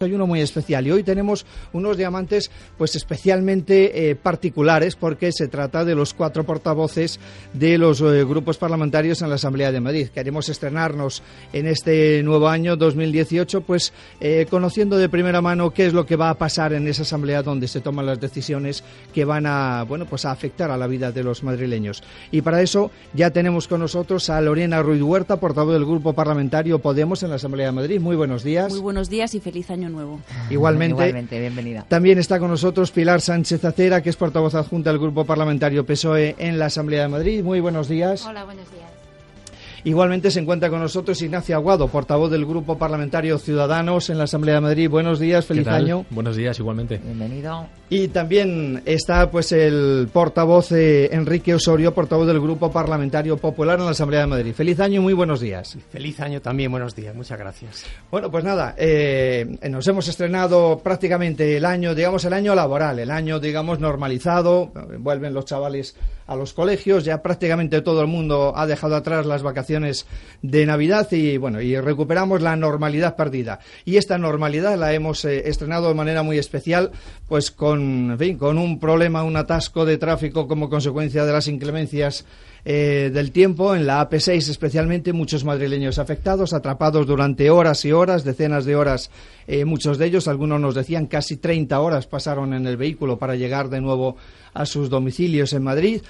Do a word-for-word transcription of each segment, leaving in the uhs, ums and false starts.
Hay uno muy especial y hoy tenemos unos diamantes pues especialmente eh, particulares porque se trata de los cuatro portavoces de los eh, grupos parlamentarios en la Asamblea de Madrid. Queremos estrenarnos en este nuevo año dos mil dieciocho pues eh, conociendo de primera mano qué es lo que va a pasar en esa Asamblea donde se toman las decisiones que van a, bueno, pues a afectar a la vida de los madrileños. Y para eso ya tenemos con nosotros a Lorena Ruiz Huerta, portavoz del Grupo Parlamentario Podemos en la Asamblea de Madrid. Muy buenos días. Muy buenos días y feliz año nuevo. Igualmente, Igualmente, bienvenida. También está con nosotros Pilar Sánchez Acera, que es portavoz adjunta del Grupo Parlamentario P S O E en la Asamblea de Madrid. Muy buenos días. Hola, buenos días. Igualmente se encuentra con nosotros Ignacio Aguado, portavoz del Grupo Parlamentario Ciudadanos en la Asamblea de Madrid. Buenos días, feliz año. Buenos días, igualmente. Bienvenido. Y también está pues el portavoz eh, Enrique Osorio, portavoz del Grupo Parlamentario Popular en la Asamblea de Madrid. Feliz año y muy buenos días. Feliz año también, buenos días, muchas gracias. Bueno, pues nada, eh, nos hemos estrenado prácticamente el año, digamos el año laboral, el año digamos normalizado, vuelven los chavales a los colegios, ya prácticamente todo el mundo ha dejado atrás las vacaciones de Navidad y bueno, y recuperamos la normalidad perdida. Y esta normalidad la hemos eh, estrenado de manera muy especial, pues con, en fin, con un problema, un atasco de tráfico como consecuencia de las inclemencias Eh, del tiempo en la A P seis, especialmente muchos madrileños afectados, atrapados durante horas y horas, decenas de horas, eh, muchos de ellos, algunos nos decían casi treinta horas pasaron en el vehículo para llegar de nuevo a sus domicilios en Madrid.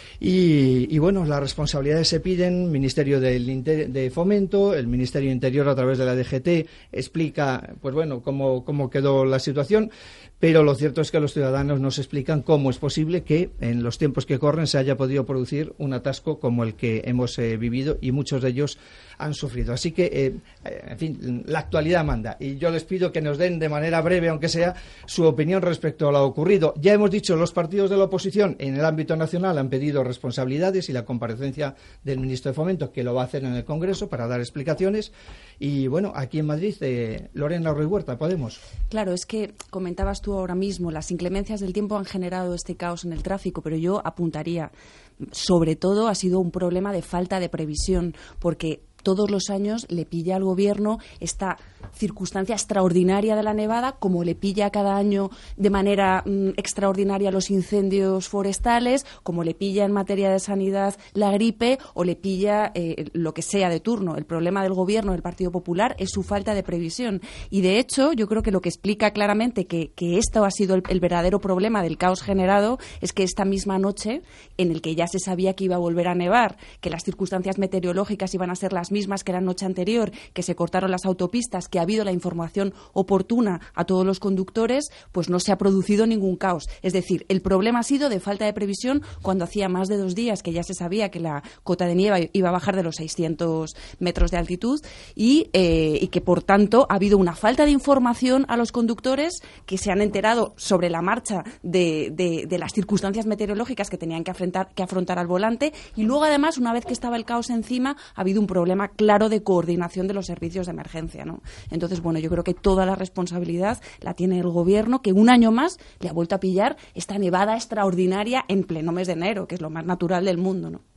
Y, y bueno, las responsabilidades se piden. Ministerio del Inter- de Fomento, el Ministerio Interior a través de la D G T explica, pues bueno, cómo, cómo quedó la situación, pero lo cierto es que los ciudadanos nos explican cómo es posible que en los tiempos que corren se haya podido producir un atasco como el que hemos eh, vivido y muchos de ellos han sufrido. Así que, eh, en fin, la actualidad manda y yo les pido que nos den de manera breve, aunque sea, su opinión respecto a lo ocurrido. Ya hemos dicho, los partidos de la oposición en el ámbito nacional han pedido responsabilidades y la comparecencia del ministro de Fomento, que lo va a hacer en el Congreso para dar explicaciones. Y bueno, aquí en Madrid, eh, Lorena Ruiz Huerta, Podemos. Claro, es que comentabas tú ahora mismo, las inclemencias del tiempo han generado este caos en el tráfico, pero yo apuntaría, sobre todo ha sido un problema de falta de previsión, porque todos los años le pilla al Gobierno esta circunstancia extraordinaria de la nevada, como le pilla cada año de manera mm, extraordinaria los incendios forestales, como le pilla en materia de sanidad la gripe o le pilla eh, lo que sea de turno. El problema del Gobierno, del Partido Popular, es su falta de previsión. Y de hecho, yo creo que lo que explica claramente que, que esto ha sido el, el verdadero problema del caos generado es que esta misma noche, en el que ya se sabía que iba a volver a nevar, que las circunstancias meteorológicas iban a ser las mismas que la noche anterior, que se cortaron las autopistas, que ha habido la información oportuna a todos los conductores, pues no se ha producido ningún caos. Es decir, el problema ha sido de falta de previsión cuando hacía más de dos días que ya se sabía que la cota de nieve iba a bajar de los seiscientos metros de altitud y, eh, y que, por tanto, ha habido una falta de información a los conductores que se han enterado sobre la marcha de, de, de las circunstancias meteorológicas que tenían que afrontar, que afrontar al volante y luego, además, una vez que estaba el caos encima, ha habido un problema claro de coordinación de los servicios de emergencia, ¿no? Entonces, bueno, yo creo que toda la responsabilidad la tiene el Gobierno, que un año más le ha vuelto a pillar esta nevada extraordinaria en pleno mes de enero, que es lo más natural del mundo, ¿no?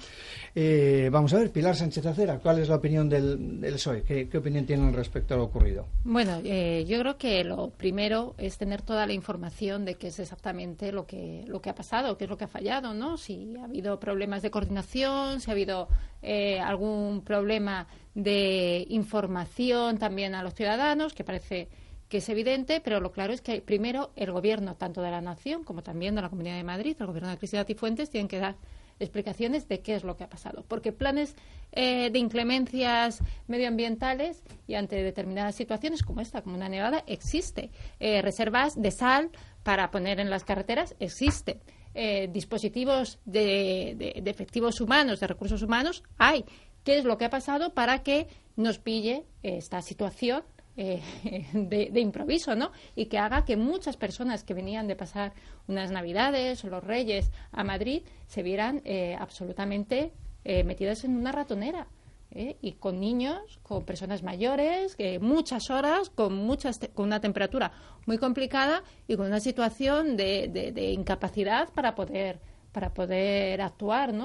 Eh, vamos a ver, Pilar Sánchez Acera, ¿cuál es la opinión del, del P S O E? ¿Qué, qué opinión tienen respecto a lo ocurrido? Bueno, eh, yo creo que lo primero es tener toda la información de qué es exactamente lo que lo que ha pasado, qué es lo que ha fallado, ¿no? Si ha habido problemas de coordinación, si ha habido eh, algún problema de información también a los ciudadanos, que parece que es evidente, pero lo claro es que primero el Gobierno, tanto de la Nación como también de la Comunidad de Madrid, el Gobierno de Cristina Cifuentes, tienen que dar explicaciones de qué es lo que ha pasado. Porque planes eh, de inclemencias medioambientales y ante determinadas situaciones como esta, como una nevada, existe. Eh, reservas de sal para poner en las carreteras, existe. Eh, dispositivos de, de, de efectivos humanos, de recursos humanos, hay. ¿Qué es lo que ha pasado para que nos pille esta situación Eh, de, de improviso, ¿no? Y que haga que muchas personas que venían de pasar unas Navidades o los Reyes a Madrid se vieran eh, absolutamente eh, metidas en una ratonera. ¿eh? Y con niños, con personas mayores, eh, muchas horas, con, muchas te- con una temperatura muy complicada y con una situación de, de, de incapacidad para poder, para poder actuar, ¿no?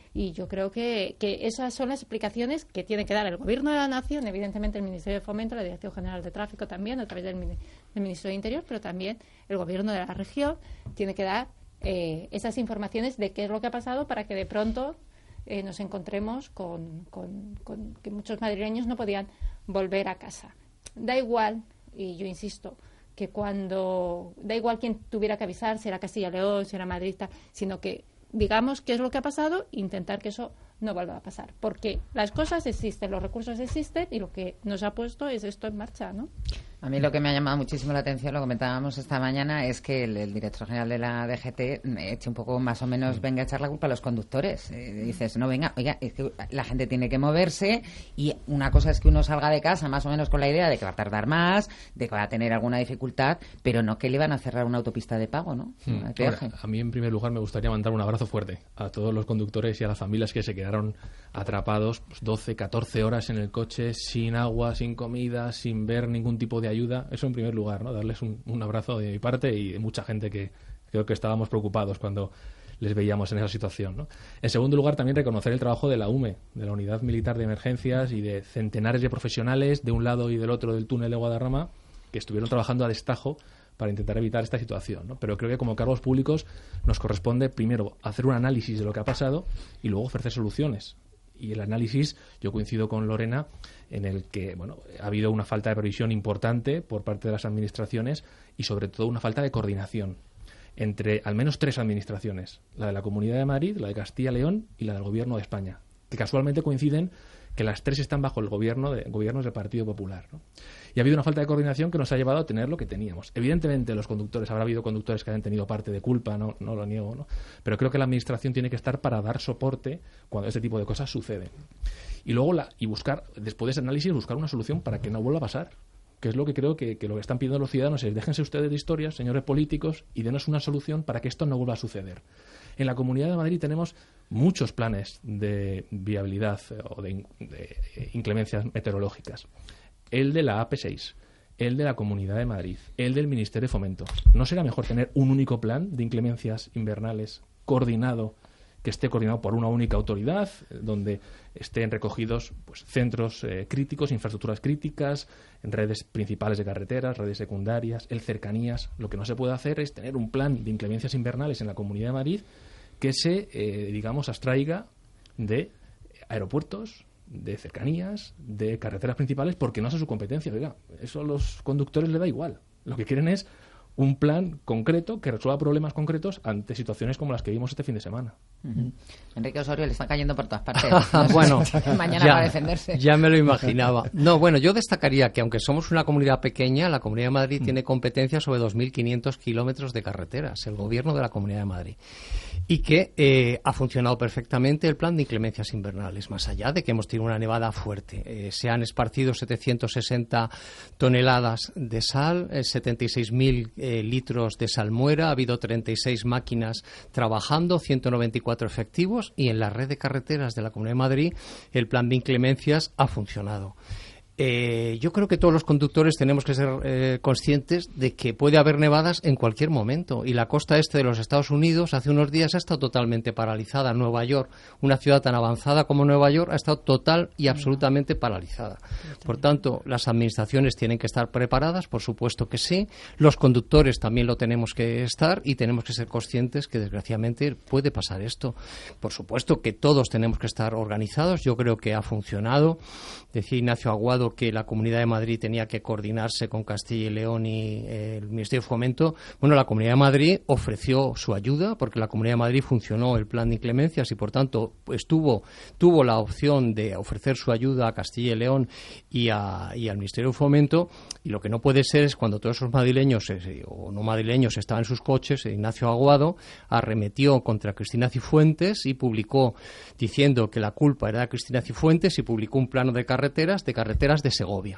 Y yo creo que, que esas son las explicaciones que tiene que dar el Gobierno de la Nación, evidentemente el Ministerio de Fomento, la Dirección General de Tráfico también, a través del, del Ministerio de Interior, pero también el Gobierno de la región tiene que dar eh, esas informaciones de qué es lo que ha pasado para que de pronto eh, nos encontremos con, con, con que muchos madrileños no podían volver a casa. Da igual, y yo insisto, que cuando da igual quién tuviera que avisar, si era Castilla y León, si era Madrid, sino que digamos qué es lo que ha pasado e intentar que eso no vuelva a pasar. Porque las cosas existen, los recursos existen y lo que nos ha puesto es esto en marcha, ¿no? A mí lo que me ha llamado muchísimo la atención, lo comentábamos esta mañana, es que el, el director general de la D G T eche un poco más o menos, venga a echar la culpa a los conductores. Eh, dices, no, venga, oiga, es que la gente tiene que moverse y una cosa es que uno salga de casa más o menos con la idea de que va a tardar más, de que va a tener alguna dificultad, pero no que le van a cerrar una autopista de pago, ¿no? Hmm. Ahora, a mí, en primer lugar, me gustaría mandar un abrazo fuerte a todos los conductores y a las familias que se quedaron atrapados pues, doce, catorce horas en el coche, sin agua, sin comida, sin ver ningún tipo de ayuda. Eso en primer lugar, ¿no? Darles un, un abrazo de mi parte y de mucha gente que creo que estábamos preocupados cuando les veíamos en esa situación, ¿no? En segundo lugar, también reconocer el trabajo de la U M E, de la Unidad Militar de Emergencias y de centenares de profesionales de un lado y del otro del túnel de Guadarrama que estuvieron trabajando a destajo para intentar evitar esta situación, ¿no? Pero creo que como cargos públicos nos corresponde primero hacer un análisis de lo que ha pasado y luego ofrecer soluciones. Y el análisis, yo coincido con Lorena, en el que bueno ha habido una falta de previsión importante por parte de las administraciones y sobre todo una falta de coordinación entre al menos tres administraciones, la de la Comunidad de Madrid, la de Castilla y León y la del Gobierno de España, que casualmente coinciden que las tres están bajo el gobierno de gobiernos del Partido Popular, ¿no? Y ha habido una falta de coordinación que nos ha llevado a tener lo que teníamos. Evidentemente los conductores, habrá habido conductores que hayan tenido parte de culpa, no, no lo niego, ¿no? Pero creo que la administración tiene que estar para dar soporte cuando este tipo de cosas suceden. Y luego la, y buscar, después de ese análisis, buscar una solución para que no vuelva a pasar. Que es lo que creo que, que lo que están pidiendo los ciudadanos es déjense ustedes de historias, señores políticos, y denos una solución para que esto no vuelva a suceder. En la Comunidad de Madrid tenemos muchos planes de viabilidad o de, de inclemencias meteorológicas. El de la A P seis, el de la Comunidad de Madrid, el del Ministerio de Fomento. ¿No será mejor tener un único plan de inclemencias invernales coordinado, que esté coordinado por una única autoridad, donde estén recogidos pues, centros eh, críticos, infraestructuras críticas, redes principales de carreteras, redes secundarias, el cercanías? Lo que no se puede hacer es tener un plan de inclemencias invernales en la Comunidad de Madrid que se, eh, digamos, abstraiga de aeropuertos, de cercanías, de carreteras principales, porque no es su competencia. Oiga, eso a los conductores les da igual. Lo que quieren es un plan concreto que resuelva problemas concretos ante situaciones como las que vimos este fin de semana. Uh-huh. Enrique Osorio le está cayendo por todas partes. No sé, bueno, mañana ya, va a defenderse. Ya me lo imaginaba. No, bueno, yo destacaría que aunque somos una comunidad pequeña, la Comunidad de Madrid mm. tiene competencia sobre dos mil quinientos kilómetros de carreteras, el gobierno de la Comunidad de Madrid. Y que eh, ha funcionado perfectamente el plan de inclemencias invernales, más allá de que hemos tenido una nevada fuerte. Eh, se han esparcido setecientas sesenta toneladas de sal, eh, setenta y seis mil eh, litros de salmuera, ha habido treinta y seis máquinas trabajando, ciento noventa y cuatro efectivos, y en la red de carreteras de la Comunidad de Madrid el plan de inclemencias ha funcionado. Eh, yo creo que todos los conductores tenemos que ser eh, conscientes de que puede haber nevadas en cualquier momento, y la costa este de los Estados Unidos hace unos días ha estado totalmente paralizada. Nueva York, una ciudad tan avanzada como Nueva York, ha estado total y absolutamente paralizada. Por tanto, las administraciones tienen que estar preparadas, por supuesto que sí, los conductores también lo tenemos que estar, y tenemos que ser conscientes que desgraciadamente puede pasar esto. Por supuesto que todos tenemos que estar organizados. Yo creo que ha funcionado. Decía Ignacio Aguado que la Comunidad de Madrid tenía que coordinarse con Castilla y León y eh, el Ministerio de Fomento. Bueno, la Comunidad de Madrid ofreció su ayuda, porque la Comunidad de Madrid funcionó el plan de inclemencias y, por tanto, estuvo, tuvo la opción de ofrecer su ayuda a Castilla y León y, a, y al Ministerio de Fomento. Y lo que no puede ser es cuando todos esos madrileños eh, o no madrileños estaban en sus coches, Ignacio Aguado arremetió contra Cristina Cifuentes y publicó diciendo que la culpa era de Cristina Cifuentes, y publicó un plano de carreteras, de carreteras de Segovia.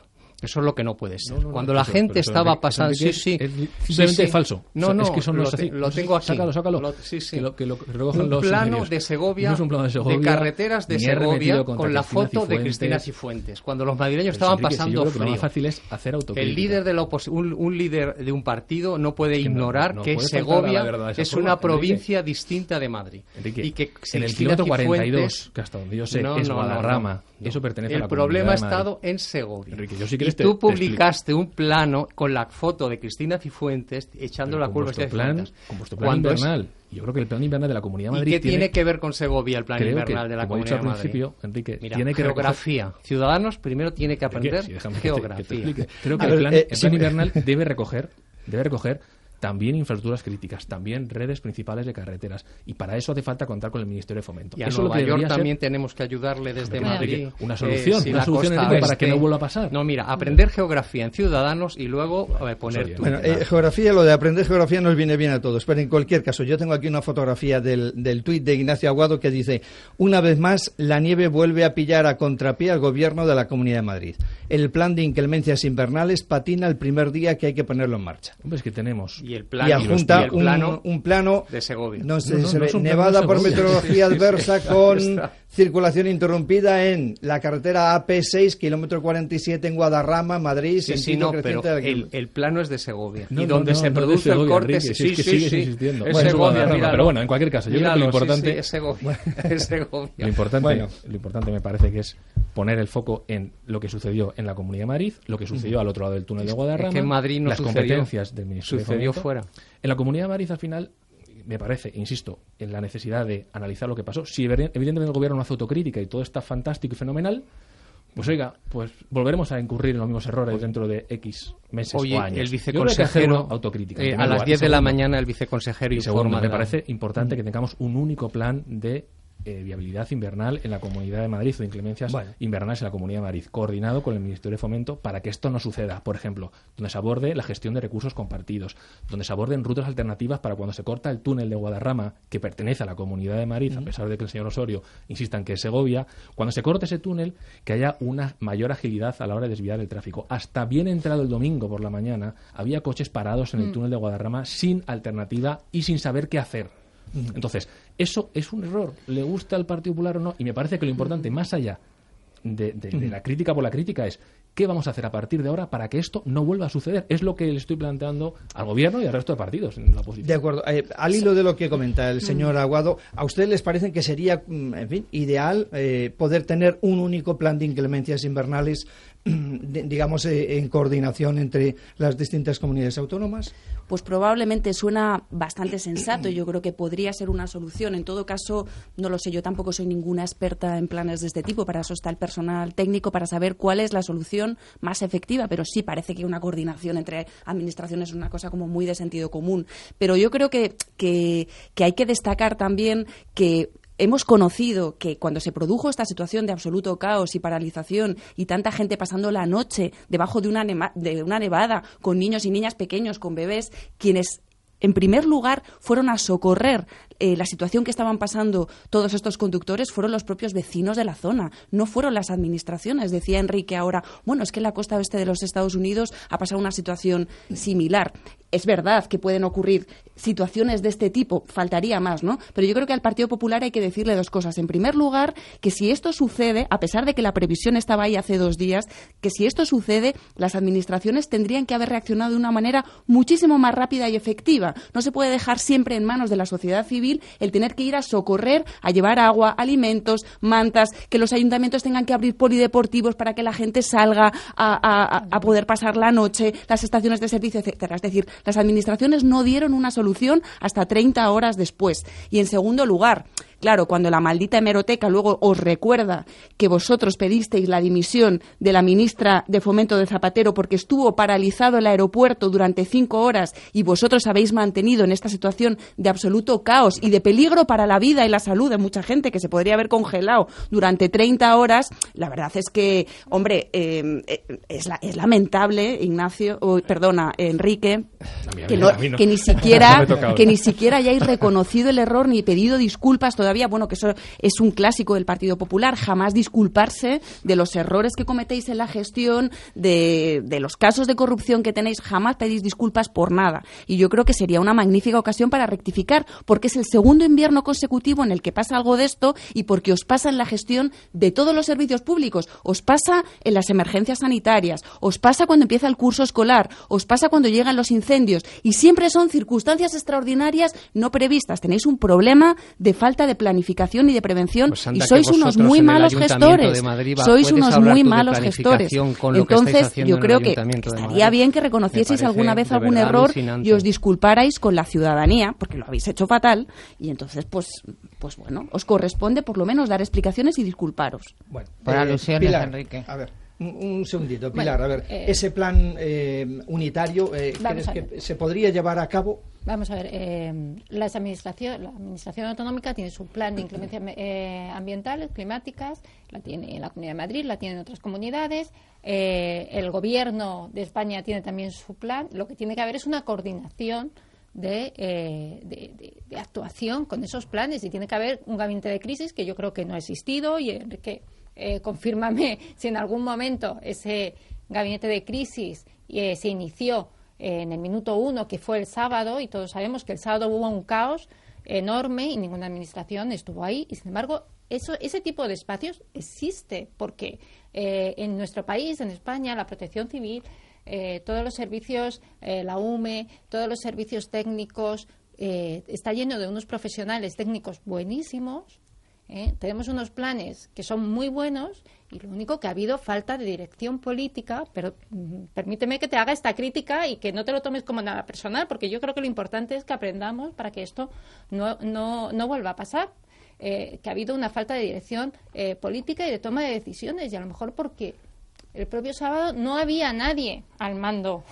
Eso es lo que no puede ser. No, no, no, Cuando la eso, gente eso, estaba eso, pasando... eso, Sí, sí. Es, simplemente sí, sí. falso. No, O sea, no, es que son lo, los así. te, lo tengo aquí. Sácalo, sácalo. Lo, sí, sí. Que lo, que lo recojan un los plano ingenieros. de Segovia, no es un plano de Segovia, de carreteras de ni he Segovia, remitido contra con la Cristina foto de Cifuentes. Cristina Cifuentes, cuando los madrileños Pero, estaban Enrique, pasando si yo creo que frío. Lo más fácil es hacer autocrítica. El líder de la opos- un, un líder de un partido no puede Es que no, ignorar no que puede faltar a la Segovia verdad de esa es forma, una Enrique. provincia distinta de Madrid. Enrique, y que en el Cristina kilómetro cuarenta y dos, Cifuentes- que hasta donde yo sé No, es no, no, Guadarrama, no, no. eso pertenece El a la problema ha Comunidad de estado Madrid. en Segovia. Enrique, yo si y quieres te- tú te explico. publicaste un plano con la foto de Cristina Cifuentes echando Pero la con culpa a vuestro Cristina plan, Cifuentes. con vuestro plan Cuando es- invernal. Yo creo que el plan invernal de la Comunidad de ¿Y Madrid qué tiene que ver con Segovia el plan creo invernal que, de la como he dicho Comunidad al de Madrid? principio, Enrique, Mira, tiene que geografía. Ciudadanos primero tiene que Enrique, aprender sí, déjame que te- geografía. que te explique. Creo que A el ver, plan, eh, el plan sí, invernal debe recoger, debe recoger también infraestructuras críticas, también redes principales de carreteras. Y para eso hace falta contar con el Ministerio de Fomento. Y a eso Nueva lo que York debería ser- también tenemos que ayudarle desde Pero, Madrid. Enrique, una solución, si una la solución, costa Enrique, para que oeste- no vuelva a pasar. No, mira, aprender geografía en Ciudadanos y luego a ver, poner Oye, tu... Bueno, eh, geografía, lo de aprender geografía nos viene bien a todos, pero en cualquier caso, yo tengo aquí una fotografía del, del tuit de Ignacio Aguado que dice: una vez más, la nieve vuelve a pillar a contrapié al gobierno de la Comunidad de Madrid. El plan de inclemencias invernales patina el primer día que hay que ponerlo en marcha. Hombre, es que tenemos... y el plan Y adjunta y el plano un, un plano de Segovia. no sé, No, no, se no ve, es un plano nevada de por Segovia. meteorología Sí, sí, adversa sí, con está. circulación interrumpida en la carretera A P seis, kilómetro cuarenta y siete en Guadarrama, Madrid, Sí, sí, sentido no, pero creciente del el, el plano es de Segovia. No, y no, donde no, se no, produce de Segovia, el corte... Enrique, sí, si es que sí, sigues sí. insistiendo. Es Bueno, es Segovia, Guadarrama, míralo. pero bueno, en cualquier caso, yo creo que lo Míralo, sí, importante- sí, es Segovia. Es Segovia. Lo importante, Bueno. lo importante me parece que es poner el foco en lo que sucedió en la Comunidad de Madrid, lo que sucedió al otro lado del túnel de Guadarrama, Es que en Madrid no las sucedió. competencias del Ministerio de Sucedió Fomento. fuera. En la Comunidad de Madrid, al final, me parece, insisto, en la necesidad de analizar lo que pasó. Si ever- evidentemente el gobierno no hace autocrítica y todo está fantástico y fenomenal, pues oiga, pues volveremos a incurrir en los mismos errores dentro de X meses Oye, o años. el Yo creo que hay que hacer viceconsejero, una autocrítica. eh, en a primer las lugar. diez de la Segundo, mañana el viceconsejero y segundo, informa me de la- parece importante que tengamos un único plan de eh, viabilidad invernal en la Comunidad de Madrid o de inclemencias Bueno. invernales en la Comunidad de Madrid, coordinado con el Ministerio de Fomento para que esto no suceda. Por ejemplo, donde se aborde la gestión de recursos compartidos, donde se aborden rutas alternativas para cuando se corta el túnel de Guadarrama, que pertenece a la Comunidad de Madrid, a pesar de que el señor Osorio insista en que es Segovia, cuando se corte ese túnel, que haya una mayor agilidad a la hora de desviar el tráfico. Hasta bien entrado el domingo por la mañana, había coches parados en el túnel de Guadarrama sin alternativa y sin saber qué hacer. Entonces, eso es un error. ¿Le gusta al Partido Popular o no? Y me parece que lo importante, más allá de, de- de la crítica por la crítica, es qué vamos a hacer a partir de ahora para que esto no vuelva a suceder. Es lo que le estoy planteando al Gobierno y al resto de partidos en la oposición. De acuerdo. Eh, al hilo de lo que comenta el señor Aguado, ¿a ustedes les parece que sería, mm, en fin, ideal eh, poder tener un único plan de inclemencias invernales, de- digamos, eh, en coordinación entre las distintas comunidades autónomas? Pues probablemente suena bastante sensato y yo creo que podría ser una solución. En todo caso, no lo sé, yo tampoco soy ninguna experta en planes de este tipo, para eso está el personal técnico, para saber cuál es la solución más efectiva, pero sí parece que una coordinación entre administraciones es una cosa como muy de sentido común. Pero yo creo que, que, que hay que destacar también que hemos conocido que cuando se produjo esta situación de absoluto caos y paralización y tanta gente pasando la noche debajo de una, nema- de una nevada con niños y niñas pequeños, con bebés, quienes en primer lugar fueron a socorrer eh, la situación que estaban pasando todos estos conductores fueron los propios vecinos de la zona, no fueron las administraciones. Decía Enrique ahora, bueno, es que en la costa oeste de los Estados Unidos ha pasado una situación similar. Es verdad que pueden ocurrir situaciones de este tipo, faltaría más, ¿no? Pero yo creo que al Partido Popular hay que decirle dos cosas. En primer lugar, que si esto sucede, a pesar de que la previsión estaba ahí hace dos días, que si esto sucede, las administraciones tendrían que haber reaccionado de una manera muchísimo más rápida y efectiva. No se puede dejar siempre en manos de la sociedad civil el tener que ir a socorrer, a llevar agua, alimentos, mantas, que los ayuntamientos tengan que abrir polideportivos para que la gente salga a, a, a poder pasar la noche, las estaciones de servicio, etcétera. Es decir, las administraciones no dieron una solución hasta treinta horas después. Y en segundo lugar, claro, cuando la maldita hemeroteca luego os recuerda que vosotros pedisteis la dimisión de la ministra de Fomento de Zapatero porque estuvo paralizado el aeropuerto durante cinco horas y vosotros habéis mantenido en esta situación de absoluto caos y de peligro para la vida y la salud de mucha gente que se podría haber congelado durante treinta horas, la verdad es que, hombre, eh, es, la, es lamentable, Ignacio, oh, perdona, Enrique, A mí, a que, mí, no, a mí no. que ni No siquiera me he tocado. que ni siquiera hayáis reconocido el error ni pedido disculpas todavía todavía, bueno, que eso es un clásico del Partido Popular, jamás disculparse de los errores que cometéis en la gestión, de, de los casos de corrupción que tenéis, jamás pedís disculpas por nada. Y yo creo que sería una magnífica ocasión para rectificar, porque es el segundo invierno consecutivo en el que pasa algo de esto y porque os pasa en la gestión de todos los servicios públicos, os pasa en las emergencias sanitarias, os pasa cuando empieza el curso escolar, os pasa cuando llegan los incendios, y siempre son circunstancias extraordinarias no previstas. Tenéis un problema de falta de planificación y de prevención, pues y sois unos muy malos gestores. Sois unos muy malos gestores. Entonces, yo creo que estaría bien que reconocieseis alguna vez algún error alucinante. Y os disculparais con la ciudadanía, porque lo habéis hecho fatal, y entonces, pues, pues bueno, os corresponde por lo menos dar explicaciones y disculparos. Bueno, por eh, alusiones, Pilar, Enrique. A ver. Un segundito, Pilar, bueno, a ver, eh, ese plan eh, unitario, eh, ¿crees que se podría llevar a cabo? Vamos a ver, eh, las administración, la Administración Autonómica tiene su plan de inclemencias eh, ambientales, climáticas, la tiene en la Comunidad de Madrid, la tiene en otras comunidades, eh, el Gobierno de España tiene también su plan. Lo que tiene que haber es una coordinación de, eh, de, de, de actuación con esos planes, y tiene que haber un gabinete de crisis que yo creo que no ha existido, y Enrique, Eh, confírmame si en algún momento ese gabinete de crisis eh, se inició eh, en el minuto uno, que fue el sábado, y todos sabemos que el sábado hubo un caos enorme y ninguna administración estuvo ahí, y sin embargo eso, ese tipo de espacios existe, porque eh, en nuestro país, en España, la Protección Civil, eh, todos los servicios, eh, la U M E, todos los servicios técnicos, eh, está lleno de unos profesionales técnicos buenísimos. ¿Eh? Tenemos unos planes que son muy buenos, y lo único que ha habido falta de dirección política, pero mm, permíteme que te haga esta crítica y que no te lo tomes como nada personal, porque yo creo que lo importante es que aprendamos para que esto no, no, no vuelva a pasar, eh, que ha habido una falta de dirección eh, política y de toma de decisiones, y a lo mejor porque el propio sábado no había nadie al mando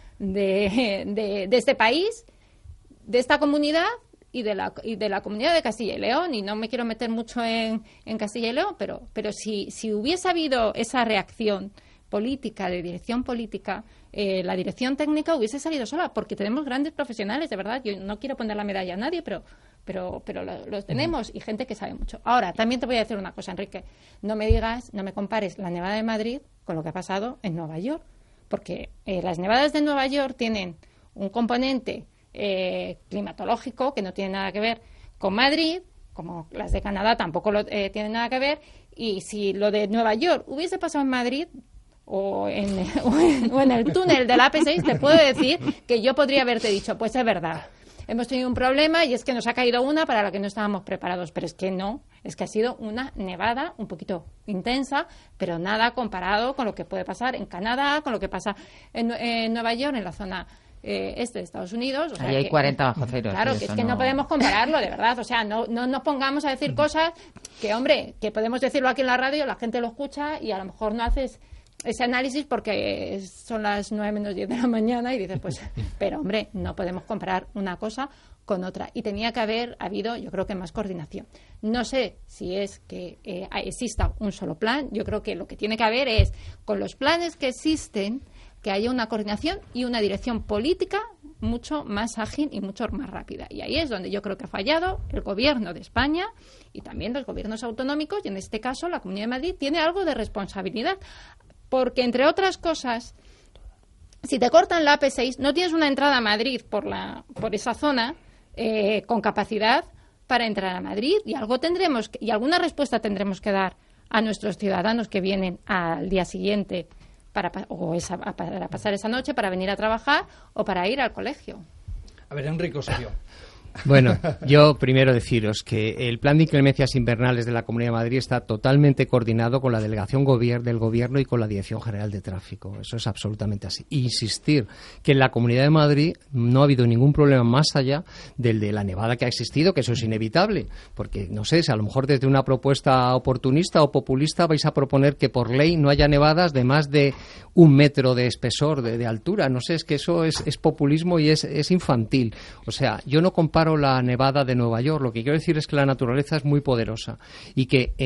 de, de, de este país, de esta comunidad, y de la y de la comunidad de Castilla y León, y no me quiero meter mucho en, en Castilla y León, pero pero si si hubiese habido esa reacción política, de dirección política, eh, la dirección técnica hubiese salido sola, porque tenemos grandes profesionales, de verdad. Yo no quiero poner la medalla a nadie, pero pero pero lo, los tenemos, y gente que sabe mucho. Ahora, también te voy a decir una cosa, Enrique, no me digas, no me compares la nevada de Madrid con lo que ha pasado en Nueva York, porque eh, las nevadas de Nueva York tienen un componente Eh, climatológico que no tiene nada que ver con Madrid, como las de Canadá tampoco lo, eh, tienen nada que ver, y si lo de Nueva York hubiese pasado en Madrid o en, o en, o en el túnel de la A P seis, te puedo decir que yo podría haberte dicho, pues es verdad, hemos tenido un problema y es que nos ha caído una para la que no estábamos preparados, pero es que no, es que ha sido una nevada un poquito intensa, pero nada comparado con lo que puede pasar en Canadá, con lo que pasa en, en Nueva York, en la zona Eh, este de Estados Unidos. O sea, ahí hay que, cuarenta bajo cero. Claro, que es que no... no podemos compararlo, de verdad. O sea, no, no nos pongamos a decir cosas que, hombre, que podemos decirlo aquí en la radio, la gente lo escucha y a lo mejor no haces ese análisis porque son las nueve menos diez de la mañana y dices, pues, pero, hombre, no podemos comparar una cosa con otra. Y tenía que haber habido, yo creo que más coordinación. No sé si es que eh, exista un solo plan. Yo creo que lo que tiene que haber es, con los planes que existen, que haya una coordinación y una dirección política mucho más ágil y mucho más rápida. Y ahí es donde yo creo que ha fallado el Gobierno de España y también los gobiernos autonómicos, y en este caso la Comunidad de Madrid tiene algo de responsabilidad, porque, entre otras cosas, si te cortan la A P seis, no tienes una entrada a Madrid por, la, por esa zona eh, con capacidad para entrar a Madrid, y algo tendremos que, y alguna respuesta tendremos que dar a nuestros ciudadanos que vienen al día siguiente Para, o esa, para pasar esa noche, para venir a trabajar o para ir al colegio. A ver, Enrique Sergio. Bueno, yo primero deciros que el plan de inclemencias invernales de la Comunidad de Madrid está totalmente coordinado con la delegación gobier- del Gobierno y con la Dirección General de Tráfico. Eso es absolutamente así. Insistir que en la Comunidad de Madrid no ha habido ningún problema más allá del de la nevada que ha existido, que eso es inevitable, porque no sé, si a lo mejor desde una propuesta oportunista o populista vais a proponer que por ley no haya nevadas de más de un metro de espesor, de, de altura. No sé, es que eso es, es populismo y es, es infantil. O sea, yo no comparo la nevada de Nueva York. Lo que quiero decir es que la naturaleza es muy poderosa y que en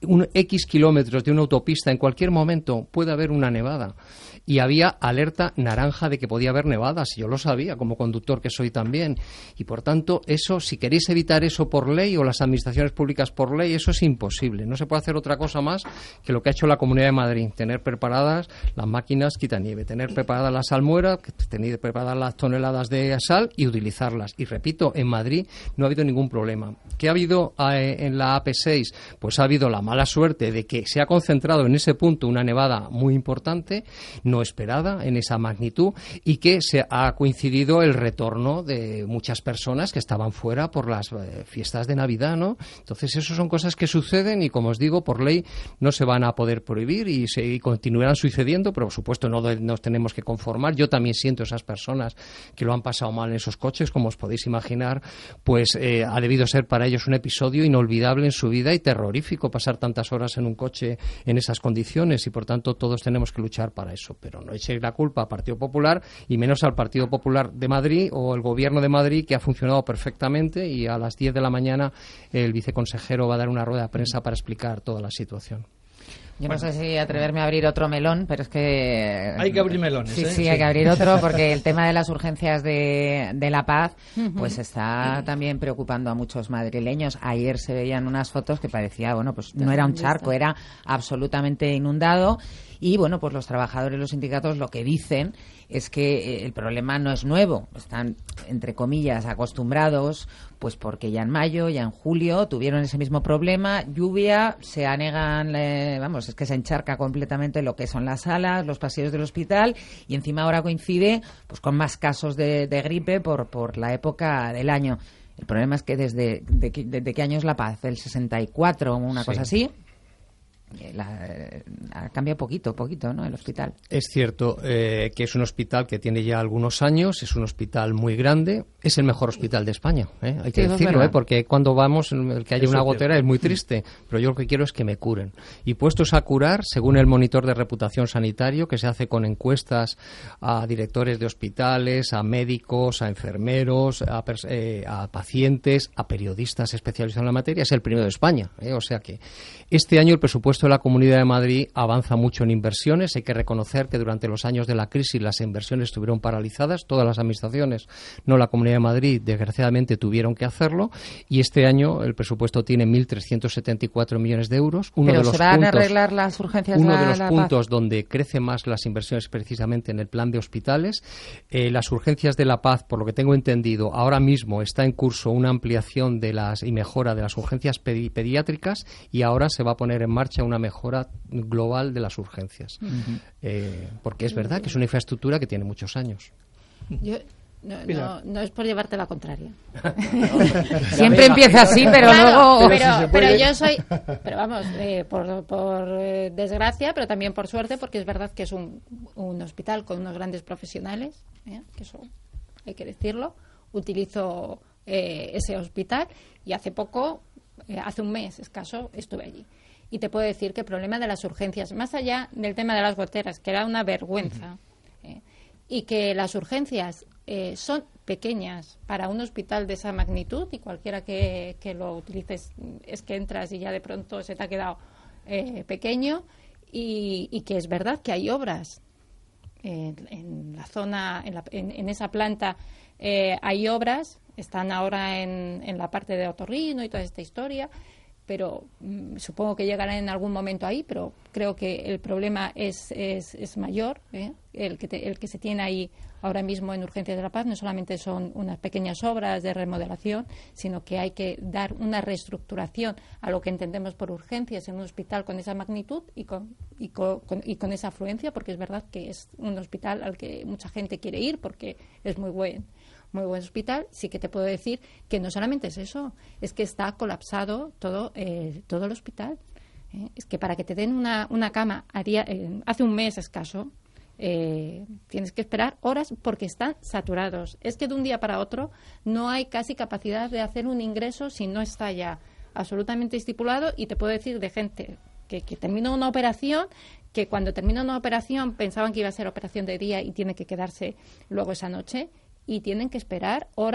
un X kilómetros de una autopista en cualquier momento puede haber una nevada. Y había alerta naranja de que podía haber nevadas, y yo lo sabía como conductor que soy también. Y por tanto, eso, si queréis evitar eso por ley o las administraciones públicas por ley, eso es imposible. No se puede hacer otra cosa más que lo que ha hecho la Comunidad de Madrid, tener preparadas las máquinas quitanieve, tener preparadas las almueras, tener preparadas las toneladas de sal y utilizarlas. Y repito, en Madrid no ha habido ningún problema. ¿Qué ha habido eh, en la A P seis? Pues ha habido la mala suerte de que se ha concentrado en ese punto una nevada muy importante, no esperada en esa magnitud, y que se ha coincidido el retorno de muchas personas que estaban fuera por las eh, fiestas de Navidad, ¿no? Entonces, eso son cosas que suceden y, como os digo, por ley no se van a poder prohibir y, se, y continuarán sucediendo, pero por supuesto no de, nos tenemos que conformar. Yo también siento esas personas que lo han pasado mal en esos coches, como os podéis imaginar, pues eh, ha debido ser para ellos un episodio inolvidable en su vida y terrorífico pasar tantas horas en un coche en esas condiciones, y por tanto todos tenemos que luchar para eso. Pero no echéis la culpa al Partido Popular, y menos al Partido Popular de Madrid o el Gobierno de Madrid, que ha funcionado perfectamente, y a las diez de la mañana el viceconsejero va a dar una rueda de prensa para explicar toda la situación. Yo bueno. no sé si atreverme a abrir otro melón, pero es que... Hay que abrir melones, Sí, ¿eh? sí, sí, hay que abrir otro, porque el tema de las urgencias de, de La Paz pues está también preocupando a muchos madrileños. Ayer se veían unas fotos que parecía, bueno, pues no era un charco, era absolutamente inundado. Y, bueno, pues los trabajadores y los sindicatos lo que dicen es que el problema no es nuevo. Están, entre comillas, acostumbrados, pues porque ya en mayo, ya en julio tuvieron ese mismo problema. Lluvia, se anegan, eh, vamos, es que se encharca completamente lo que son las salas, los pasillos del hospital, y encima ahora coincide pues con más casos de, de gripe por, por la época del año. El problema es que desde de, de, de, de qué año es La Paz, el sesenta y cuatro, una sí. cosa así. La, ha cambiado poquito, poquito, ¿no? El hospital. Es cierto eh, que es un hospital que tiene ya algunos años, es un hospital muy grande, es el mejor hospital de España, ¿eh? Hay que sí, decirlo, ¿eh? Porque cuando vamos, el que haya Eso una gotera es muy triste, pero yo lo que quiero es que me curen. Y puestos a curar, según el monitor de reputación sanitario, que se hace con encuestas a directores de hospitales, a médicos, a enfermeros, a, eh, a pacientes, a periodistas especializados en la materia, es el primero de España, ¿eh? O sea que este año el presupuesto de la Comunidad de Madrid avanza mucho en inversiones. Hay que reconocer que durante los años de la crisis las inversiones estuvieron paralizadas. Todas las administraciones, no la Comunidad de Madrid, desgraciadamente tuvieron que hacerlo. Y este año el presupuesto tiene mil trescientos setenta y cuatro millones de euros. Uno Pero de los se van puntos, a arreglar las urgencias. Uno la, de los la puntos Paz. donde crece más las inversiones precisamente en el plan de hospitales. Eh, las urgencias de La Paz, por lo que tengo entendido, ahora mismo está en curso una ampliación de las y mejora de las urgencias pedi- pediátricas y ahora se va a poner en marcha una mejora global de las urgencias. Uh-huh. eh, porque es verdad que es una infraestructura que tiene muchos años. Yo, no, no, no es por llevarte la contraria. Siempre empieza así, pero claro, luego... Pero, si pero yo soy... Pero vamos, eh, por, por eh, desgracia, pero también por suerte, porque es verdad que es un, un hospital con unos grandes profesionales, ¿eh? Que eso hay que decirlo. Utilizo eh, ese hospital y hace poco, eh, hace un mes escaso, estuve allí. Y te puedo decir que el problema de las urgencias, más allá del tema de las goteras, que era una vergüenza, eh, y que las urgencias eh, son pequeñas para un hospital de esa magnitud, y cualquiera que, que lo utilices es que entras y ya de pronto se te ha quedado eh, pequeño, y, y que es verdad que hay obras eh, en la zona, en, la, en, en esa planta eh, hay obras, están ahora en, en la parte de otorrino y toda esta historia, pero mmm, supongo que llegará en algún momento ahí, pero creo que el problema es, es, es mayor, ¿eh? el, que te, el que se tiene ahí ahora mismo en Urgencias de La Paz. No solamente son unas pequeñas obras de remodelación, sino que hay que dar una reestructuración a lo que entendemos por urgencias en un hospital con esa magnitud y con, y con, con, y con esa afluencia, porque es verdad que es un hospital al que mucha gente quiere ir porque es muy buen muy buen hospital. Sí que te puedo decir que no solamente es eso, es que está colapsado todo eh, todo el hospital. ¿eh? Es que para que te den una, una cama a día, eh, hace un mes escaso, eh, tienes que esperar horas porque están saturados. Es que de un día para otro no hay casi capacidad de hacer un ingreso si no está ya absolutamente estipulado. Y te puedo decir de gente que, que terminó una operación, que cuando terminó una operación pensaban que iba a ser operación de día y tiene que quedarse luego esa noche, y tienen que esperar horas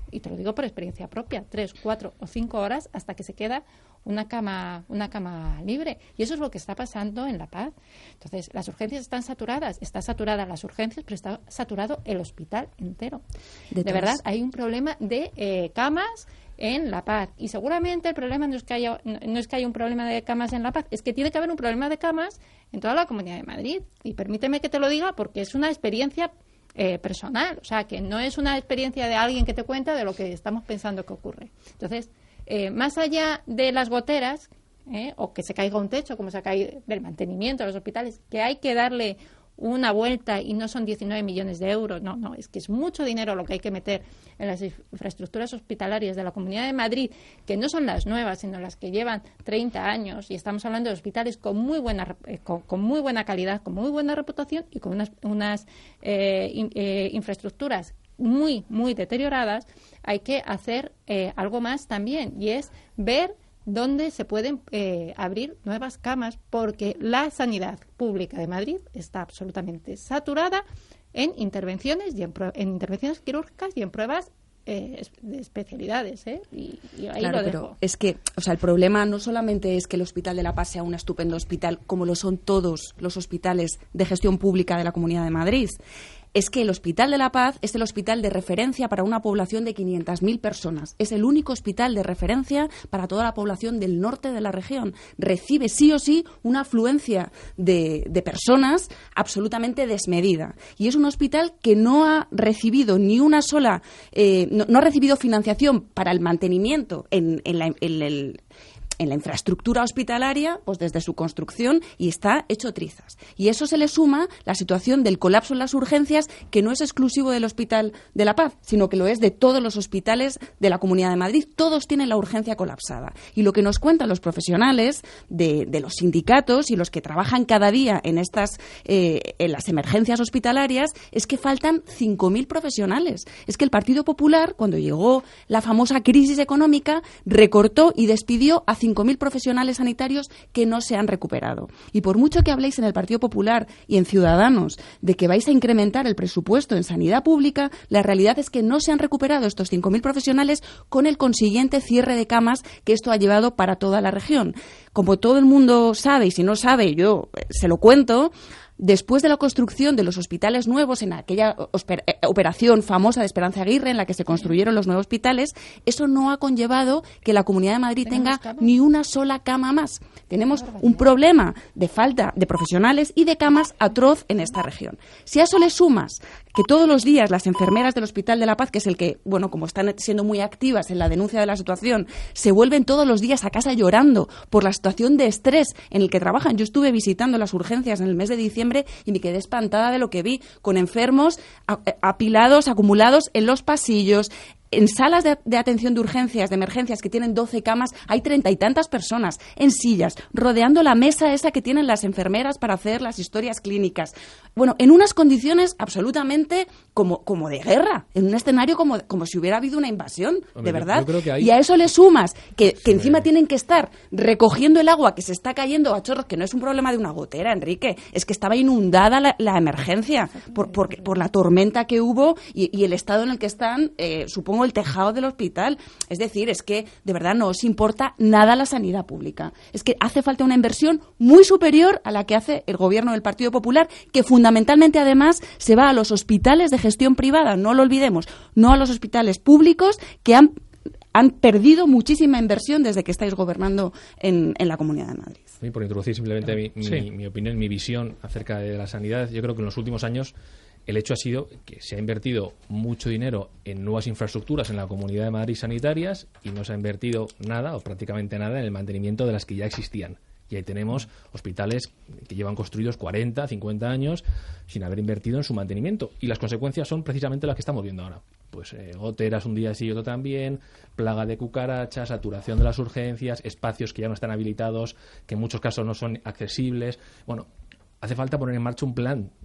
y te lo digo por experiencia propia, tres, cuatro o cinco horas hasta que se queda una cama, una cama libre. Y eso es lo que está pasando en La Paz. Entonces, las urgencias están saturadas, está saturada las urgencias, pero está saturado el hospital entero. De, de verdad, hay un problema de eh, camas en La Paz. Y seguramente el problema no es que haya no es que haya un problema de camas en La Paz, es que tiene que haber un problema de camas en toda la Comunidad de Madrid. Y permíteme que te lo diga porque es una experiencia eh, personal, o sea, que no es una experiencia de alguien que te cuenta de lo que estamos pensando que ocurre. Entonces, eh, más allá de las goteras, eh, o que se caiga un techo, como se ha caído del mantenimiento de los hospitales, que hay que darle una vuelta y no son diecinueve millones de euros, no, no, es que es mucho dinero lo que hay que meter en las infraestructuras hospitalarias de la Comunidad de Madrid, que no son las nuevas, sino las que llevan treinta años, y estamos hablando de hospitales con muy buena eh, con, con muy buena calidad, con muy buena reputación y con unas, unas eh, in, eh, infraestructuras muy, muy deterioradas. Hay que hacer eh, algo más también, y es ver donde se pueden eh, abrir nuevas camas, porque la sanidad pública de Madrid está absolutamente saturada en intervenciones y en, en intervenciones quirúrgicas y en pruebas eh, de especialidades, ¿eh? Y, y ahí claro, lo dejo. Pero es que, o sea, el problema no solamente es que el Hospital de La Paz sea un estupendo hospital, como lo son todos los hospitales de gestión pública de la Comunidad de Madrid. Es que el Hospital de La Paz es el hospital de referencia para una población de quinientas mil personas. Es el único hospital de referencia para toda la población del norte de la región. Recibe sí o sí una afluencia de, de personas absolutamente desmedida. Y es un hospital que no ha recibido ni una sola, eh, no, no ha recibido financiación para el mantenimiento en, en, la, en el... en la infraestructura hospitalaria, pues desde su construcción, y está hecho trizas. Y eso se le suma la situación del colapso en las urgencias, que no es exclusivo del Hospital de La Paz, sino que lo es de todos los hospitales de la Comunidad de Madrid. Todos tienen la urgencia colapsada. Y lo que nos cuentan los profesionales de, de los sindicatos y los que trabajan cada día en estas eh, en las emergencias hospitalarias es que faltan cinco mil profesionales. Es que el Partido Popular, cuando llegó la famosa crisis económica, recortó y despidió a cinco mil profesionales sanitarios que no se han recuperado. Y por mucho que habléis en el Partido Popular y en Ciudadanos de que vais a incrementar el presupuesto en sanidad pública, la realidad es que no se han recuperado estos cinco mil profesionales, con el consiguiente cierre de camas que esto ha llevado para toda la región. Como todo el mundo sabe, y si no sabe, yo se lo cuento, después de la construcción de los hospitales nuevos, en aquella operación famosa de Esperanza Aguirre, en la que se construyeron los nuevos hospitales, eso no ha conllevado que la Comunidad de Madrid tenga ni una sola cama más. Tenemos un problema de falta de profesionales y de camas atroz en esta región. Si a eso le sumas que todos los días las enfermeras del Hospital de La Paz, que es el que, bueno, como están siendo muy activas en la denuncia de la situación, se vuelven todos los días a casa llorando por la situación de estrés en el que trabajan. Yo estuve visitando las urgencias en el mes de diciembre y me quedé espantada de lo que vi, con enfermos apilados, acumulados en los pasillos. En salas de, de atención de urgencias, de emergencias, que tienen doce camas, hay treinta y tantas personas en sillas, rodeando la mesa esa que tienen las enfermeras para hacer las historias clínicas. Bueno, en unas condiciones absolutamente como, como de guerra, en un escenario como, como si hubiera habido una invasión, Hombre, de verdad. Yo, yo hay... Y a eso le sumas que, que encima tienen que estar recogiendo el agua que se está cayendo a chorros, que no es un problema de una gotera, Enrique, es que estaba inundada la, la emergencia por, por, por la tormenta que hubo y, y el estado en el que están, eh, supongo, el tejado del hospital. Es decir, es que de verdad no os importa nada la sanidad pública. Es que hace falta una inversión muy superior a la que hace el gobierno del Partido Popular, que fundamentalmente además se va a los hospitales de gestión privada, no lo olvidemos, no a los hospitales públicos, que han, han perdido muchísima inversión desde que estáis gobernando en, en la Comunidad de Madrid. Sí, por introducir simplemente mi, mi, sí. mi opinión, mi visión acerca de la sanidad, yo creo que en los últimos años el hecho ha sido que se ha invertido mucho dinero en nuevas infraestructuras en la Comunidad de Madrid sanitarias y no se ha invertido nada o prácticamente nada en el mantenimiento de las que ya existían. Y ahí tenemos hospitales que llevan construidos cuarenta, cincuenta años sin haber invertido en su mantenimiento. Y las consecuencias son precisamente las que estamos viendo ahora. Pues eh, goteras un día sí y otro también, plaga de cucarachas, saturación de las urgencias, espacios que ya no están habilitados, que en muchos casos no son accesibles. Bueno, hace falta poner en marcha un plan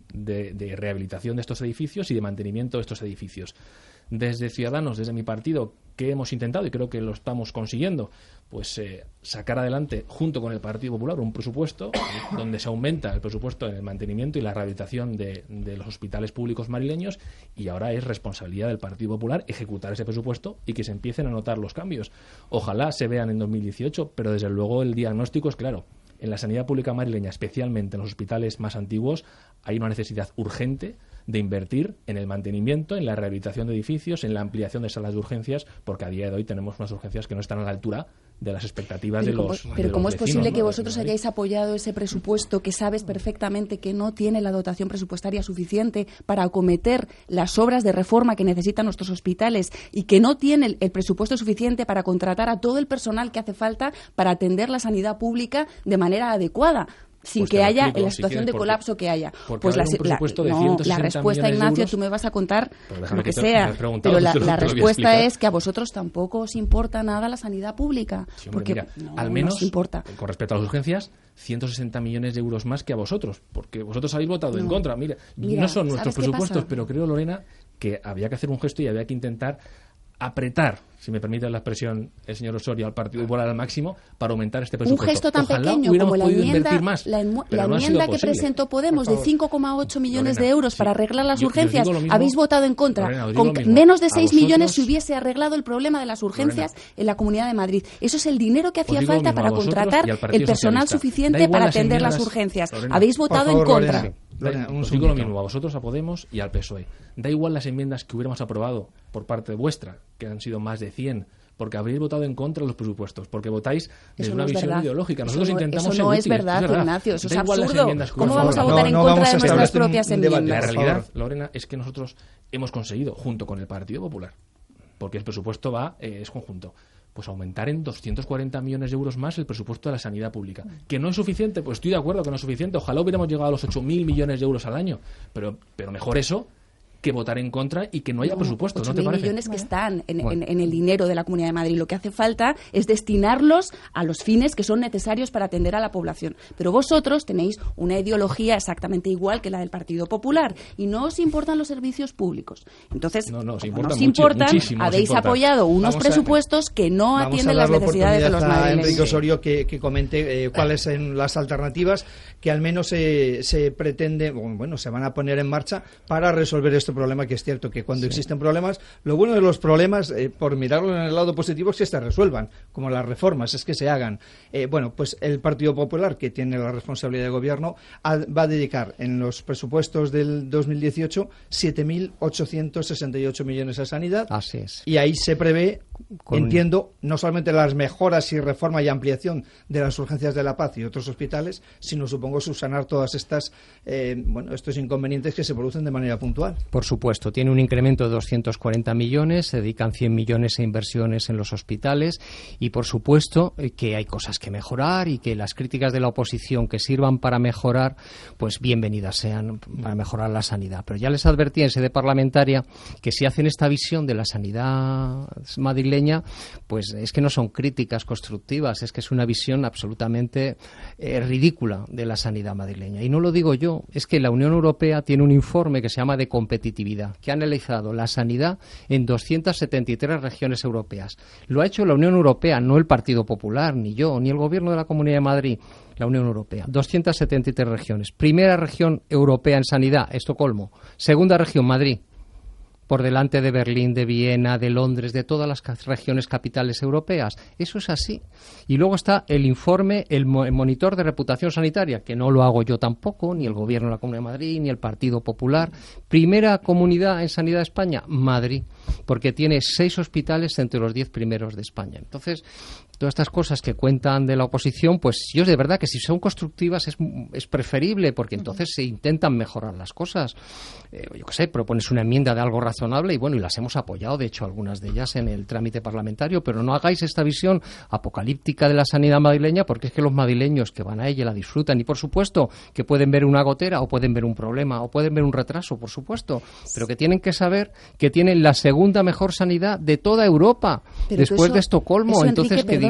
de, de rehabilitación de estos edificios y de mantenimiento de estos edificios. Desde Ciudadanos, desde mi partido, ¿qué hemos intentado? Y creo que lo estamos consiguiendo. Pues eh, sacar adelante, junto con el Partido Popular, un presupuesto donde se aumenta el presupuesto en el mantenimiento y la rehabilitación de, de los hospitales públicos madrileños, y ahora es responsabilidad del Partido Popular ejecutar ese presupuesto y que se empiecen a notar los cambios. Ojalá se vean en dos mil dieciocho, pero desde luego el diagnóstico es claro. En la sanidad pública madrileña, especialmente en los hospitales más antiguos, hay una necesidad urgente de invertir en el mantenimiento, en la rehabilitación de edificios, en la ampliación de salas de urgencias, porque a día de hoy tenemos unas urgencias que no están a la altura de las expectativas pero de los como, Pero de ¿cómo los es vecinos, posible ¿no? que vosotros de hayáis apoyado ese presupuesto que sabes perfectamente que no tiene la dotación presupuestaria suficiente para acometer las obras de reforma que necesitan nuestros hospitales y que no tiene el, el presupuesto suficiente para contratar a todo el personal que hace falta para atender la sanidad pública de manera adecuada? Sin Pues que haya explico, en la si situación quieres, de porque, colapso que haya. Pues la, la, no, la respuesta, Ignacio, tú me vas a contar lo que, que te, sea, pero la, la respuesta es que a vosotros tampoco os importa nada la sanidad pública. Sí, hombre, porque mira, no, al menos, no os importa. Con respecto a las urgencias, ciento sesenta millones de euros más que a vosotros, porque vosotros habéis votado no. en contra. Mira, Mira, no son nuestros presupuestos, pero creo, Lorena, que había que hacer un gesto y había que intentar apretar, si me permite la expresión, el señor Osorio, al Partido Popular al máximo para aumentar este presupuesto. Un gesto tan Ojalá pequeño como la enmienda, más, la, enmu- la no enmienda que posible. presentó Podemos de cinco coma ocho millones Lorena, de euros sí. para arreglar las yo, urgencias, yo mismo, habéis votado en contra. Lorena, Con mismo. menos de seis vosotros, millones se hubiese arreglado el problema de las urgencias Lorena, en la Comunidad de Madrid. Eso es el dinero que hacía falta mismo, para contratar el personal Socialista. suficiente para las atender enmiendas, las urgencias. Lorena, habéis votado favor, en contra. Lorena. Lorena, un Os digo lo mismo a vosotros, a Podemos y al P S O E. Da igual las enmiendas que hubiéramos aprobado por parte vuestra, que han sido más de cien, porque habréis votado en contra de los presupuestos, porque votáis desde eso una no visión verdad. ideológica. Nosotros eso no, intentamos eso ser no útiles, es verdad, es verdad. Ignacio, eso Da es igual las absurdo. enmiendas que ¿Cómo hubiéramos vamos a aprobado. votar en no, no contra vamos de a nuestras establecer un propias debate. enmiendas? La Por realidad, favor. Lorena, es que nosotros hemos conseguido, junto con el Partido Popular, porque el presupuesto va eh, es conjunto, pues aumentar en doscientos cuarenta millones de euros más el presupuesto de la sanidad pública. ¿Que no es suficiente? Pues estoy de acuerdo que no es suficiente. Ojalá hubiéramos llegado a los ocho mil millones de euros al año, pero, pero mejor eso que votar en contra y que no haya no, presupuesto, ¿no te ocho mil parece? millones que están en, bueno. en, en el dinero de la Comunidad de Madrid. Lo que hace falta es destinarlos a los fines que son necesarios para atender a la población. Pero vosotros tenéis una ideología exactamente igual que la del Partido Popular y no os importan los servicios públicos. Entonces, no, no, os como importa nos mucho, importan, muchísimo, habéis importa. apoyado unos Vamos a- presupuestos que no Vamos atienden a las dar la necesidades de los oportunidad a Enrique madrileños. Osorio que, que comente eh, cuáles son las alternativas que al menos se, se pretende, bueno, se van a poner en marcha para resolver este problema, que es cierto que cuando sí. existen problemas, lo bueno de los problemas, eh, por mirarlo en el lado positivo, es que se resuelvan, como las reformas, es que se hagan. Eh, bueno, pues el Partido Popular, que tiene la responsabilidad de gobierno, ha, va a dedicar en los presupuestos del dos mil dieciocho siete mil ochocientos sesenta y ocho millones a sanidad. Así es. Y ahí se prevé, Con... entiendo, no solamente las mejoras y reforma y ampliación de las urgencias de La Paz y otros hospitales, sino supongo subsanar todas estas, eh, bueno, estos inconvenientes que se producen de manera puntual. Por supuesto, tiene un incremento de doscientos cuarenta millones, se dedican cien millones a inversiones en los hospitales y, por supuesto, eh, que hay cosas que mejorar y que las críticas de la oposición que sirvan para mejorar, pues bienvenidas sean para mejorar la sanidad. Pero ya les advertí en sede parlamentaria que si hacen esta visión de la sanidad madrileña, pues es que no son críticas constructivas, es que es una visión absolutamente eh, ridícula de la sanidad madrileña. Y no lo digo yo, es que la Unión Europea tiene un informe que se llama de competitividad, que ha analizado la sanidad en doscientas setenta y tres regiones europeas. Lo ha hecho la Unión Europea, no el Partido Popular, ni yo, ni el Gobierno de la Comunidad de Madrid, la Unión Europea. doscientas setenta y tres regiones. Primera región europea en sanidad, Estocolmo. Segunda región, Madrid. Por delante de Berlín, de Viena, de Londres, de todas las regiones capitales europeas. Eso es así. Y luego está el informe, el monitor de reputación sanitaria, que no lo hago yo tampoco, ni el Gobierno de la Comunidad de Madrid, ni el Partido Popular. Primera comunidad en sanidad de España, Madrid, porque tiene seis hospitales entre los diez primeros de España. Entonces, todas estas cosas que cuentan de la oposición, pues yo de verdad que si son constructivas es, es preferible, porque entonces se intentan mejorar las cosas. Eh, yo qué sé, propones una enmienda de algo razonable y bueno, y las hemos apoyado, de hecho, algunas de ellas en el trámite parlamentario, pero no hagáis esta visión apocalíptica de la sanidad madrileña, porque es que los madrileños que van a ella la disfrutan y, por supuesto, que pueden ver una gotera o pueden ver un problema o pueden ver un retraso, por supuesto, pero que tienen que saber que tienen la segunda mejor sanidad de toda Europa, pero después eso, de Estocolmo. eso, entonces, Enrique, que digan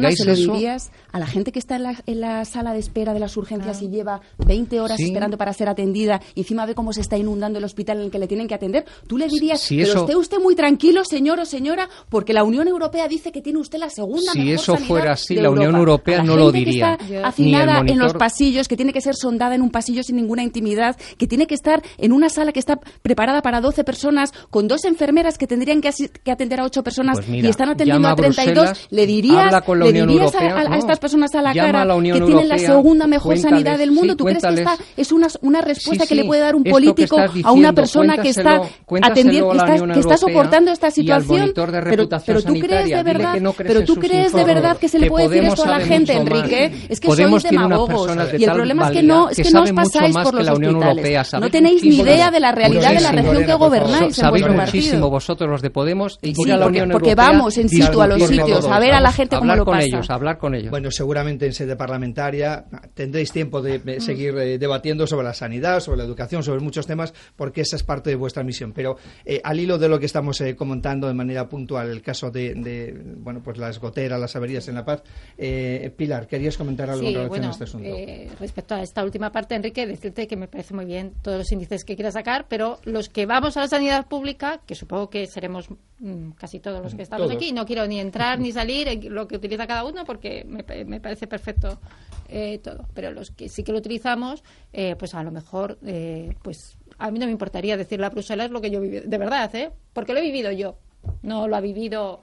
digáis se lo eso... dirías a la gente que está en la, en la sala de espera de las urgencias Claro. y lleva veinte horas Sí. esperando para ser atendida y encima ve cómo se está inundando el hospital en el que le tienen que atender? Tú le dirías, Si pero eso- esté usted muy tranquilo, señor o señora, porque la Unión Europea dice que tiene usted la segunda Si mejor eso sanidad fuera así, de la Unión Europa. Europea A la no lo gente que diría. está Yo- hacinada Ni el en los monitor- pasillos, que tiene que ser sondada en un pasillo sin ninguna intimidad, que tiene que estar en una sala que está preparada para doce personas, con dos enfermeras que tendrían que, asi- que atender a ocho personas Pues mira, y están atendiendo llama a a treinta y dos, Bruselas, le dirías, habla con la le Unión dirías a- Europea, a, a no. estas personas a la Llama cara a la Unión que tienen la Europea, segunda mejor cuéntales, sanidad del mundo. sí, ¿Tú crees que cuéntales. esta es una, una respuesta Sí, que le sí, puede dar un esto que político estás a una diciendo, persona que está cuéntaselo- cuéntaselo atendiendo, a que la está, Unión que está Europea soportando esta y al situación? monitor de Pero, reputación pero tú crees sanitaria, de dile verdad, que no crees pero en tú sus crees de informes, verdad que se le que puede decir Podemos esto a la sabe gente, mucho más. Enrique. Es que Podemos sois tiene unas demagogos personas de y el tal problema es que valía no, es que que no os saben mucho pasáis más por que los la Unión hospitales. Europea, No sabéis tenéis ni muchísimo. idea de la realidad de la Muchísimo, región que Lorena, por favor. gobernáis en Sabéis vuestro muchísimo partido. vosotros los de Podemos y Sí, ir a la porque- Unión porque Europea, vamos en situ a los discutir sitios, todos, a ver a la vamos, gente cómo hablar lo con pasa. ellos, hablar con ellos. Bueno, seguramente en sede parlamentaria tendréis tiempo de eh, seguir eh, debatiendo sobre la sanidad, sobre la educación, sobre muchos temas, porque esa es parte de vuestra misión. Pero eh, al hilo de lo que estamos eh, comentando de manera puntual, el caso de, de bueno, pues las goteras, las averías en La Paz, eh, Pilar, ¿querías comentar algo en Sí, relación bueno, a este asunto? eh, respecto a esta última parte, Enrique, decirte que me parece muy bien todos los índices que quieras sacar, pero los que vamos a la sanidad pública, que supongo que seremos mm, casi todos los que estamos Todos. aquí, no quiero ni entrar ni salir en lo que utiliza cada uno porque me, pa- me parece perfecto eh, todo, pero los que sí que lo utilizamos, eh, pues a lo mejor, eh, pues a mí no me importaría decirle a Bruselas lo que yo he vivido, de verdad, ¿eh? Porque lo he vivido yo. No lo ha vivido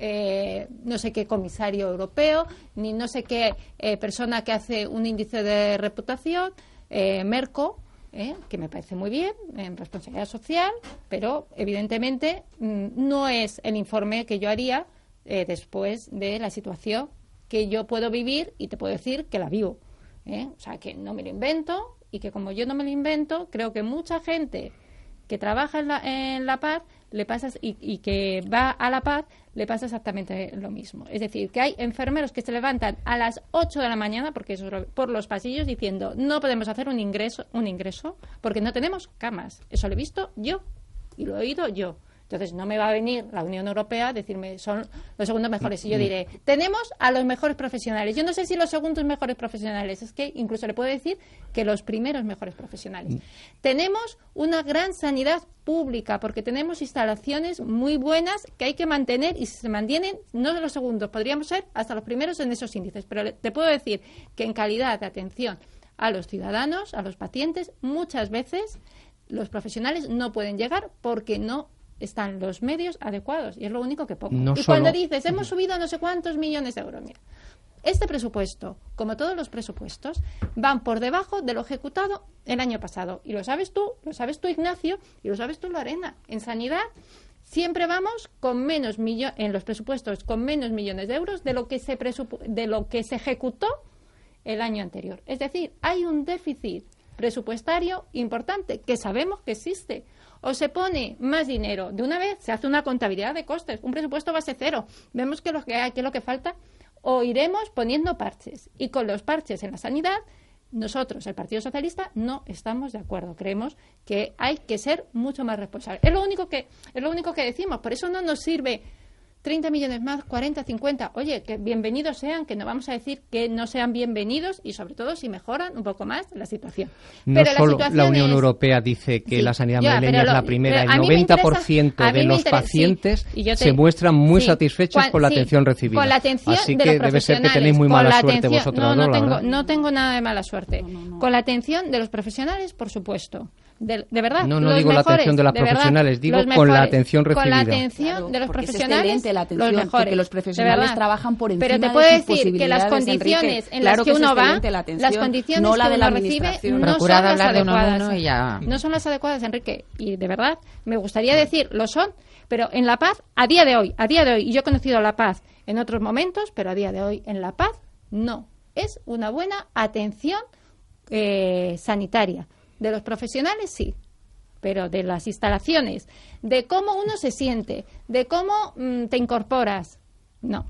eh, no sé qué comisario europeo, ni no sé qué eh, persona que hace un índice de reputación, eh, Merco, eh, que me parece muy bien, en responsabilidad social, pero evidentemente mm, no es el informe que yo haría eh, después de la situación que yo puedo vivir y te puedo decir que la vivo. ¿eh? O sea, que no me lo invento y que como yo no me lo invento, creo que mucha gente que trabaja en la, en la Paz le pasa, y, y que va a La Paz le pasa exactamente lo mismo. Es decir, que hay enfermeros que se levantan a las ocho de la mañana porque eso, por los pasillos diciendo no podemos hacer un ingreso, un ingreso porque no tenemos camas. Eso lo he visto yo y lo he oído yo. Entonces no me va a venir la Unión Europea a decirme son los segundos mejores. Y yo diré, tenemos a los mejores profesionales. Yo no sé si los segundos mejores profesionales, es que incluso le puedo decir que los primeros mejores profesionales. Tenemos una gran sanidad pública porque tenemos instalaciones muy buenas que hay que mantener y si se mantienen, no de los segundos, podríamos ser hasta los primeros en esos índices. Pero le- te puedo decir que en calidad de atención a los ciudadanos, a los pacientes, muchas veces los profesionales no pueden llegar porque no están los medios adecuados y es lo único que pongo. No y solo- cuando dices, hemos subido no sé cuántos millones de euros, mira, este presupuesto, como todos los presupuestos, van por debajo de lo ejecutado el año pasado. Y lo sabes tú, lo sabes tú, Ignacio, y lo sabes tú, Lorena. En sanidad siempre vamos con menos millo- en los presupuestos con menos millones de euros de lo que se presupu- de lo que se ejecutó el año anterior. Es decir, hay un déficit presupuestario importante que sabemos que existe. O se pone más dinero de una vez, se hace una contabilidad de costes, un presupuesto base cero, vemos qué es lo que hay, qué es lo que falta, o iremos poniendo parches. Y con los parches en la sanidad, nosotros, el Partido Socialista, no estamos de acuerdo. Creemos que hay que ser mucho más responsables. Es lo único que, es lo único que decimos. Por eso no nos sirve treinta millones más, cuarenta, cincuenta. Oye, que bienvenidos sean, que no vamos a decir que no sean bienvenidos y sobre todo si mejoran un poco más la situación. No Pero solo situación la Unión es- Europea dice que Sí, la sanidad ya, madrileña pero es lo- la primera, pero a el mí me noventa por interesa- ciento a mí de me los interesa- pacientes sí, y yo te- se muestran muy sí, satisfechos cuan- con la sí, atención recibida. Con la atención Así de que los debe ser que profesionales, tenéis muy con mala la suerte atención- vosotros no, dos, no la tengo, verdad. no tengo nada de mala suerte. No, no, no. Con la atención de los profesionales, por supuesto. De, de verdad. No, no los digo la mejores, atención de las de verdad, profesionales, digo los con la mejores. atención Con la recibida. atención Claro, de los porque es profesionales, excelente la atención, los mejores. porque los de profesionales verdad. trabajan por Pero encima te de puedo sus decir que las posibilidades, condiciones Enrique. en Claro las que que es uno va, excelente la atención, las condiciones no la que de uno la recibe administración. no Procurad son las hablar de uno en adecuadas. uno y ya. No son las adecuadas, Enrique. Y de verdad, me gustaría decir, lo son, pero en La Paz, a día de hoy, a día de hoy, y yo he conocido La Paz en otros momentos, pero a día de hoy, en La Paz, no. Es una buena atención eh, sanitaria. De los profesionales, sí. Pero de las instalaciones, de cómo uno se siente, de cómo mm, te incorporas, no.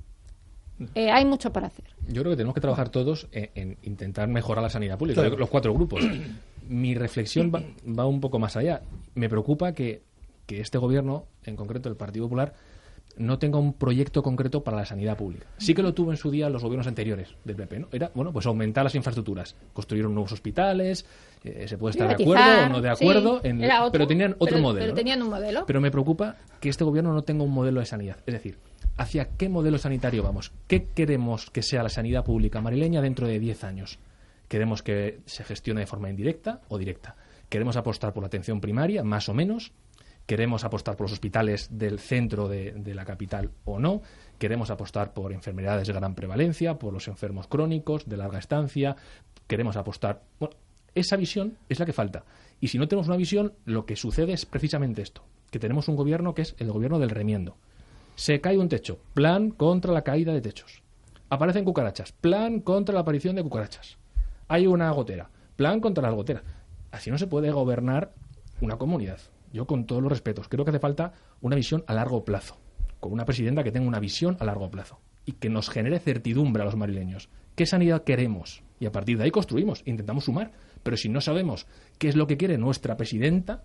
Eh, hay mucho por hacer. Yo creo que tenemos que trabajar todos en, en intentar mejorar la sanidad pública, Claro. los cuatro grupos. Mi reflexión va, va un poco más allá. Me preocupa que, que este gobierno, en concreto el Partido Popular, no tenga un proyecto concreto para la sanidad pública. Sí que lo tuvo en su día los gobiernos anteriores del P P, ¿no? Era, bueno, pues aumentar las infraestructuras, construyeron nuevos hospitales, eh, se puede estar de acuerdo o no de acuerdo, sí, en, otro, pero tenían otro pero, modelo. Pero ¿no? tenían un modelo. Pero me preocupa que este gobierno no tenga un modelo de sanidad. Es decir, ¿hacia qué modelo sanitario vamos? ¿Qué queremos que sea la sanidad pública madrileña dentro de diez años? ¿Queremos que se gestione de forma indirecta o directa? ¿Queremos apostar por la atención primaria, más o menos? ¿Queremos apostar por los hospitales del centro de, de la capital o no? ¿Queremos apostar por enfermedades de gran prevalencia, por los enfermos crónicos de larga estancia? ¿Queremos apostar...? Bueno, esa visión es la que falta. Y si no tenemos una visión, lo que sucede es precisamente esto, que tenemos un gobierno que es el gobierno del remiendo. Se cae un techo, plan contra la caída de techos. Aparecen cucarachas, plan contra la aparición de cucarachas. Hay una gotera, plan contra las goteras. Así no se puede gobernar una comunidad. Yo, con todos los respetos, creo que hace falta una visión a largo plazo, con una presidenta que tenga una visión a largo plazo y que nos genere certidumbre a los madrileños. ¿Qué sanidad queremos? Y a partir de ahí construimos, intentamos sumar. Pero si no sabemos qué es lo que quiere nuestra presidenta,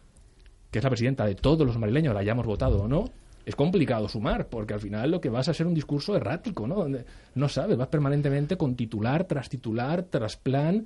que es la presidenta de todos los madrileños, la hayamos votado o no, es complicado sumar, porque al final lo que vas a ser un discurso errático, ¿no? Donde no sabes, vas permanentemente con titular tras titular, tras plan,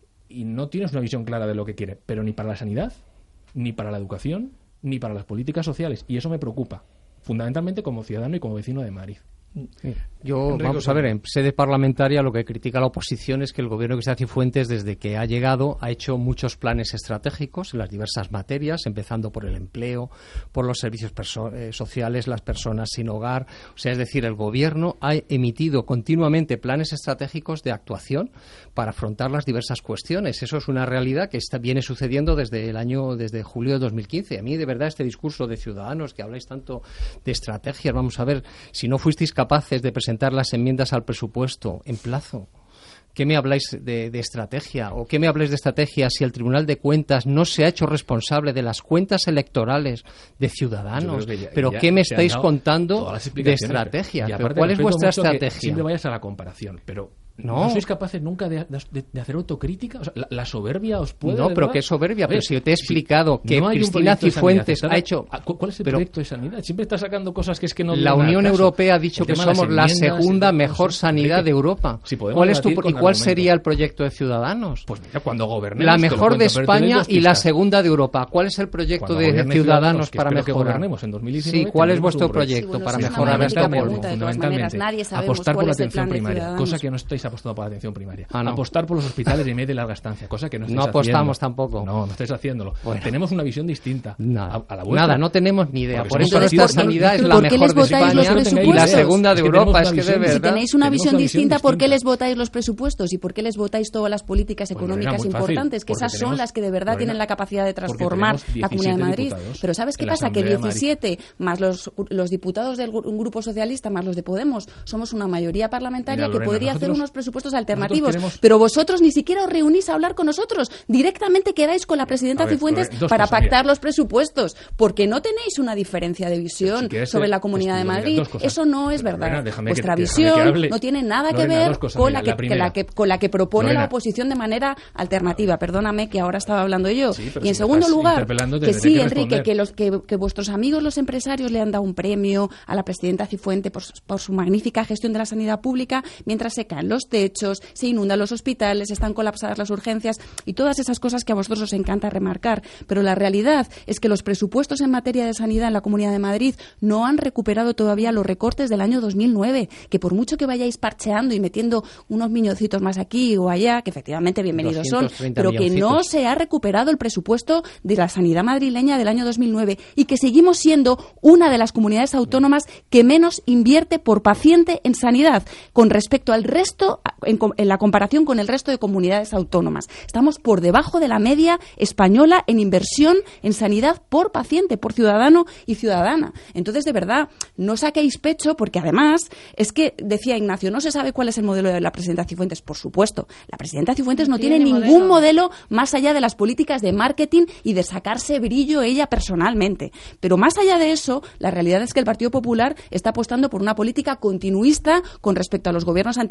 y no tienes una visión clara de lo que quiere, pero ni para la sanidad, ni para la educación, ni para las políticas sociales, y eso me preocupa, fundamentalmente como ciudadano y como vecino de Madrid. Sí. Yo, Enrique, vamos a ver, en sede parlamentaria lo que critica la oposición es que el gobierno de Cristina Cifuentes, desde que ha llegado, ha hecho muchos planes estratégicos en las diversas materias, empezando por el empleo, por los servicios perso- eh, sociales, las personas sin hogar. O sea, es decir, el gobierno ha emitido continuamente planes estratégicos de actuación para afrontar las diversas cuestiones. Eso es una realidad que está, viene sucediendo desde el año, desde julio de dos mil quince. A mí, de verdad, este discurso de Ciudadanos, que habláis tanto de estrategias, vamos a ver, si no fuisteis capaces de presentar las enmiendas al presupuesto en plazo, ¿qué me habláis de, de estrategia? ¿O qué me habláis de estrategia si el Tribunal de Cuentas no se ha hecho responsable de las cuentas electorales de Ciudadanos? Ya, ¿Pero ya qué me estáis contando de estrategia? ¿Pero cuál es vuestra estrategia? Siempre vayas a la comparación, pero ¿no, ¿no sois capaces nunca de, de, de hacer autocrítica? O sea, la, la soberbia os puede... No, pero qué soberbia. Oye, pero si yo te he explicado si que no Cristina Cifuentes ha hecho... ¿Cuál es el proyecto de sanidad? Siempre está sacando cosas que es que no... La Unión Europea ha dicho que somos la segunda mejor sanidad de Europa. Si ¿Cuál es tu, ¿Y cuál sería el proyecto de Ciudadanos? Pues mira, cuando gobernemos... La mejor de España y la segunda de Europa. ¿Cuál es el proyecto de Ciudadanos para mejorar? Que gobernemos en dos mil diecinueve. Sí, ¿cuál es vuestro proyecto para mejorar esta polvo? Fundamentalmente, apostar por la atención primaria, cosa que no estáis apostando por la atención primaria. Ah, no. Apostar por los hospitales de media y larga estancia, cosa que no estáis no apostamos haciendo. tampoco. No, no estáis haciéndolo. Bueno. Tenemos una visión distinta. Nada, a, a la nada, no tenemos ni idea. Porque por eso nuestra sanidad es la mejor de España y la segunda de Europa. Es que de verdad. Si tenéis una visión distinta, ¿por qué les votáis los presupuestos? ¿Y por qué les votáis todas las políticas económicas importantes? Que esas son las que de verdad tienen la capacidad de transformar la Comunidad de Madrid. Pero ¿sabes qué pasa? Que diecisiete más los, los diputados del Grupo Socialista más los de Podemos somos una mayoría parlamentaria que podría hacer unos presupuestos alternativos. Pero vosotros ni siquiera os reunís a hablar con nosotros. Directamente quedáis con la presidenta ver, Cifuentes ver, para cosas, pactar mira. los presupuestos. Porque no tenéis una diferencia de visión si sobre la Comunidad de Madrid. Eso no es verdad. Bueno, Vuestra que, visión que no tiene nada que ver cosas, con, mira, la que, la que la que, con la que propone Lorena. la oposición de manera alternativa. Perdóname que ahora estaba hablando yo. Sí, y en si segundo lugar, que sí, que Enrique, que, los, que, que vuestros amigos los empresarios le han dado un premio a la presidenta Cifuentes por, por su magnífica gestión de la sanidad pública, mientras se caen los techos, se inundan los hospitales, están colapsadas las urgencias y todas esas cosas que a vosotros os encanta remarcar. Pero la realidad es que los presupuestos en materia de sanidad en la Comunidad de Madrid no han recuperado todavía los recortes del año dos mil nueve, que por mucho que vayáis parcheando y metiendo unos miñocitos más aquí o allá, que efectivamente bienvenidos son, pero que no se ha recuperado el presupuesto de la sanidad madrileña del año dos mil nueve y que seguimos siendo una de las comunidades autónomas que menos invierte por paciente en sanidad con respecto al resto, en, en la comparación con el resto de comunidades autónomas. Estamos por debajo de la media española en inversión en sanidad por paciente, por ciudadano y ciudadana. Entonces, de verdad, no saquéis pecho porque además es que, decía Ignacio, no se sabe cuál es el modelo de la presidenta Cifuentes. Por supuesto, la presidenta Cifuentes no, no tiene, tiene ningún modelo. modelo más allá de las políticas de marketing y de sacarse brillo ella personalmente. Pero más allá de eso, la realidad es que el Partido Popular está apostando por una política continuista con respecto a los gobiernos anteriores, con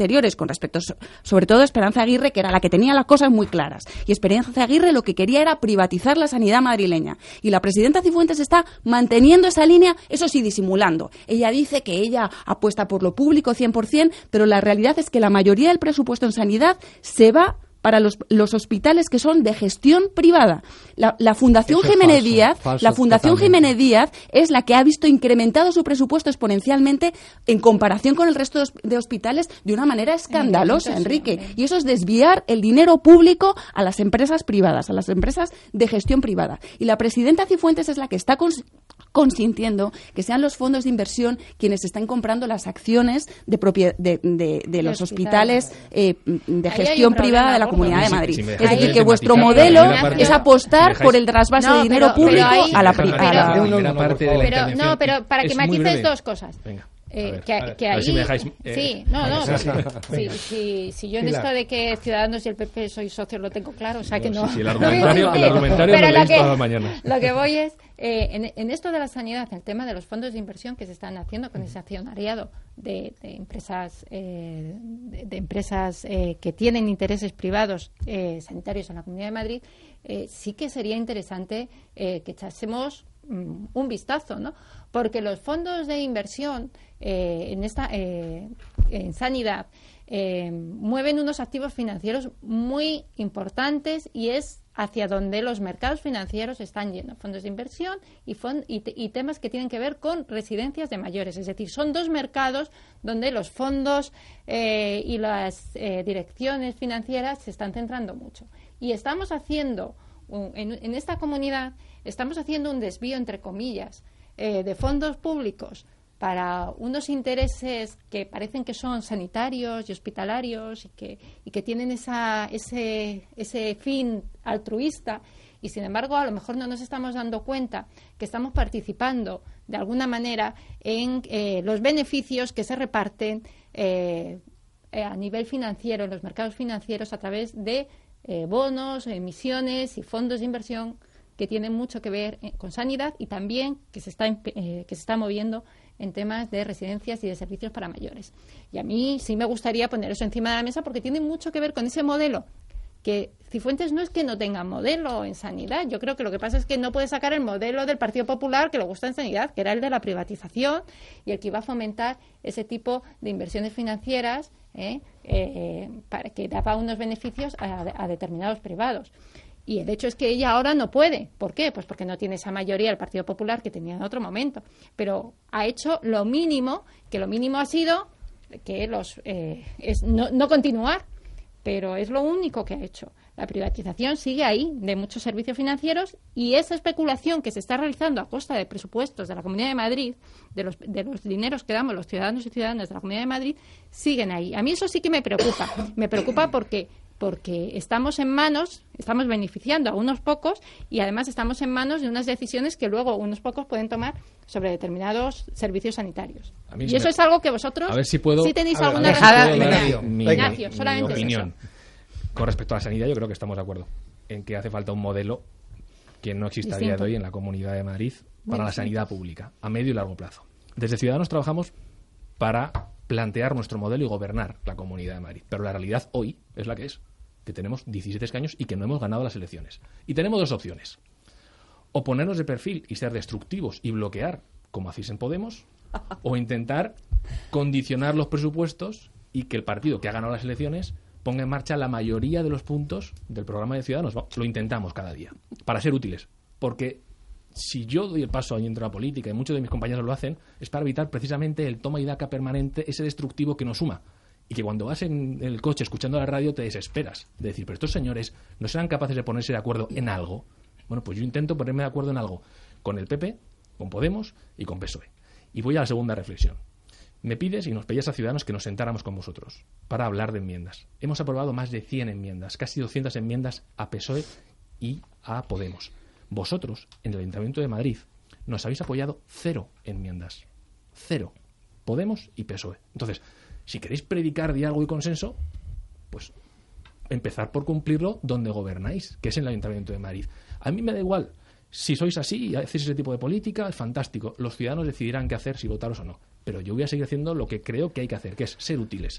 respecto sobre todo Esperanza Aguirre, que era la que tenía las cosas muy claras. Y Esperanza Aguirre lo que quería era privatizar la sanidad madrileña. Y la presidenta Cifuentes está manteniendo esa línea, eso sí, disimulando. Ella dice que ella apuesta por lo público cien por ciento, pero la realidad es que la mayoría del presupuesto en sanidad se va para los, los hospitales que son de gestión privada. La, la Fundación Jiménez falso, Díaz, falso, la Fundación totalmente. Jiménez Díaz es la que ha visto incrementado su presupuesto exponencialmente en comparación con el resto de hospitales de una manera escandalosa, Enrique. Y eso es desviar el dinero público a las empresas privadas, a las empresas de gestión privada. Y la presidenta Cifuentes es la que está cons- consintiendo que sean los fondos de inversión quienes están comprando las acciones de, propie- de, de, de los hospitales eh, de gestión privada de la Comunidad de Madrid. Si, si es decir, que vuestro modelo parte, es apostar dejáis, por el trasvase no, de dinero pero, público pero ahí, a la privada. Pero, no, pero para que matices dos cosas. Venga. Eh, ver, que, ver, que ahí, si me dejáis, eh, sí, no, no, sí, sí, sí, sí, yo en esto de que Ciudadanos y el P P soy socios lo tengo claro, o sea que no. Sí, sí, el argumentario, el argumentario pero lo lo leéis que, todas las mañanas. Lo que voy es, eh, en, en esto de la sanidad, el tema de los fondos de inversión que se están haciendo con ese accionariado de, de empresas, eh, de, de empresas eh, que tienen intereses privados eh, sanitarios en la Comunidad de Madrid, eh, sí que sería interesante eh, que echásemos mm, un vistazo, ¿no? Porque los fondos de inversión eh, en esta eh, en sanidad eh, mueven unos activos financieros muy importantes y es hacia donde los mercados financieros están yendo, fondos de inversión y, fond- y, te- y temas que tienen que ver con residencias de mayores. Es decir, son dos mercados donde los fondos eh, y las eh, direcciones financieras se están centrando mucho. Y estamos haciendo, un, en, en esta comunidad, estamos haciendo un desvío, entre comillas, eh, de fondos públicos para unos intereses que parecen que son sanitarios y hospitalarios y que, y que tienen esa, ese, ese fin altruista y, sin embargo, a lo mejor no nos estamos dando cuenta que estamos participando de alguna manera en eh, los beneficios que se reparten eh, eh, a nivel financiero, en los mercados financieros, a través de eh, bonos, emisiones y fondos de inversión que tienen mucho que ver eh, con sanidad y también que se está, eh, que se está moviendo en temas de residencias y de servicios para mayores. Y a mí sí me gustaría poner eso encima de la mesa porque tiene mucho que ver con ese modelo, que Cifuentes no es que no tenga modelo en sanidad, yo creo que lo que pasa es que no puede sacar el modelo del Partido Popular que le gusta en sanidad, que era el de la privatización y el que iba a fomentar ese tipo de inversiones financieras eh, eh, para que daba unos beneficios a, a determinados privados. Y el hecho es que ella ahora no puede. ¿Por qué? Pues porque no tiene esa mayoría del Partido Popular que tenía en otro momento. Pero ha hecho lo mínimo, que lo mínimo ha sido que los eh, es no, no continuar. Pero es lo único que ha hecho. La privatización sigue ahí de muchos servicios financieros y esa especulación que se está realizando a costa de presupuestos de la Comunidad de Madrid, de los, de los dineros que damos los ciudadanos y ciudadanas de la Comunidad de Madrid, siguen ahí. A mí eso sí que me preocupa. Me preocupa porque porque estamos en manos, estamos beneficiando a unos pocos y además estamos en manos de unas decisiones que luego unos pocos pueden tomar sobre determinados servicios sanitarios. Y eso me... es algo que vosotros a ver si puedo, sí tenéis ver, alguna responsabilidad. Mi, Ignacio, mi, solamente mi opinión. es eso. Con respecto a la sanidad, yo creo que estamos de acuerdo en que hace falta un modelo que no existe Distinto. a día de hoy en la Comunidad de Madrid para bueno, la sanidad sí. pública, a medio y largo plazo. Desde Ciudadanos trabajamos para plantear nuestro modelo y gobernar la Comunidad de Madrid. Pero la realidad hoy es la que es. Que tenemos diecisiete escaños y que no hemos ganado las elecciones. Y tenemos dos opciones. O ponernos de perfil y ser destructivos y bloquear, como hacéis en Podemos, o intentar condicionar los presupuestos y que el partido que ha ganado las elecciones ponga en marcha la mayoría de los puntos del programa de Ciudadanos. Lo intentamos cada día, para ser útiles. Porque si yo doy el paso ahí dentro de la política y muchos de mis compañeros lo hacen, es para evitar precisamente el toma y daca permanente, ese destructivo que nos suma. Y que cuando vas en el coche escuchando la radio te desesperas de decir, pero estos señores no serán capaces de ponerse de acuerdo en algo. Bueno, pues yo intento ponerme de acuerdo en algo con el P P, con Podemos y con P S O E. Y voy a la segunda reflexión. Me pides y nos pedías a Ciudadanos que nos sentáramos con vosotros para hablar de enmiendas. Hemos aprobado más de cien enmiendas, casi doscientas enmiendas a P S O E y a Podemos. Vosotros, en el Ayuntamiento de Madrid, nos habéis apoyado cero enmiendas. Cero. Podemos y P S O E. Entonces, si queréis predicar diálogo y consenso, pues empezar por cumplirlo donde gobernáis, que es en el Ayuntamiento de Madrid. A mí me da igual. Si sois así y hacéis ese tipo de política, es fantástico. Los ciudadanos decidirán qué hacer, si votaros o no. Pero yo voy a seguir haciendo lo que creo que hay que hacer, que es ser útiles.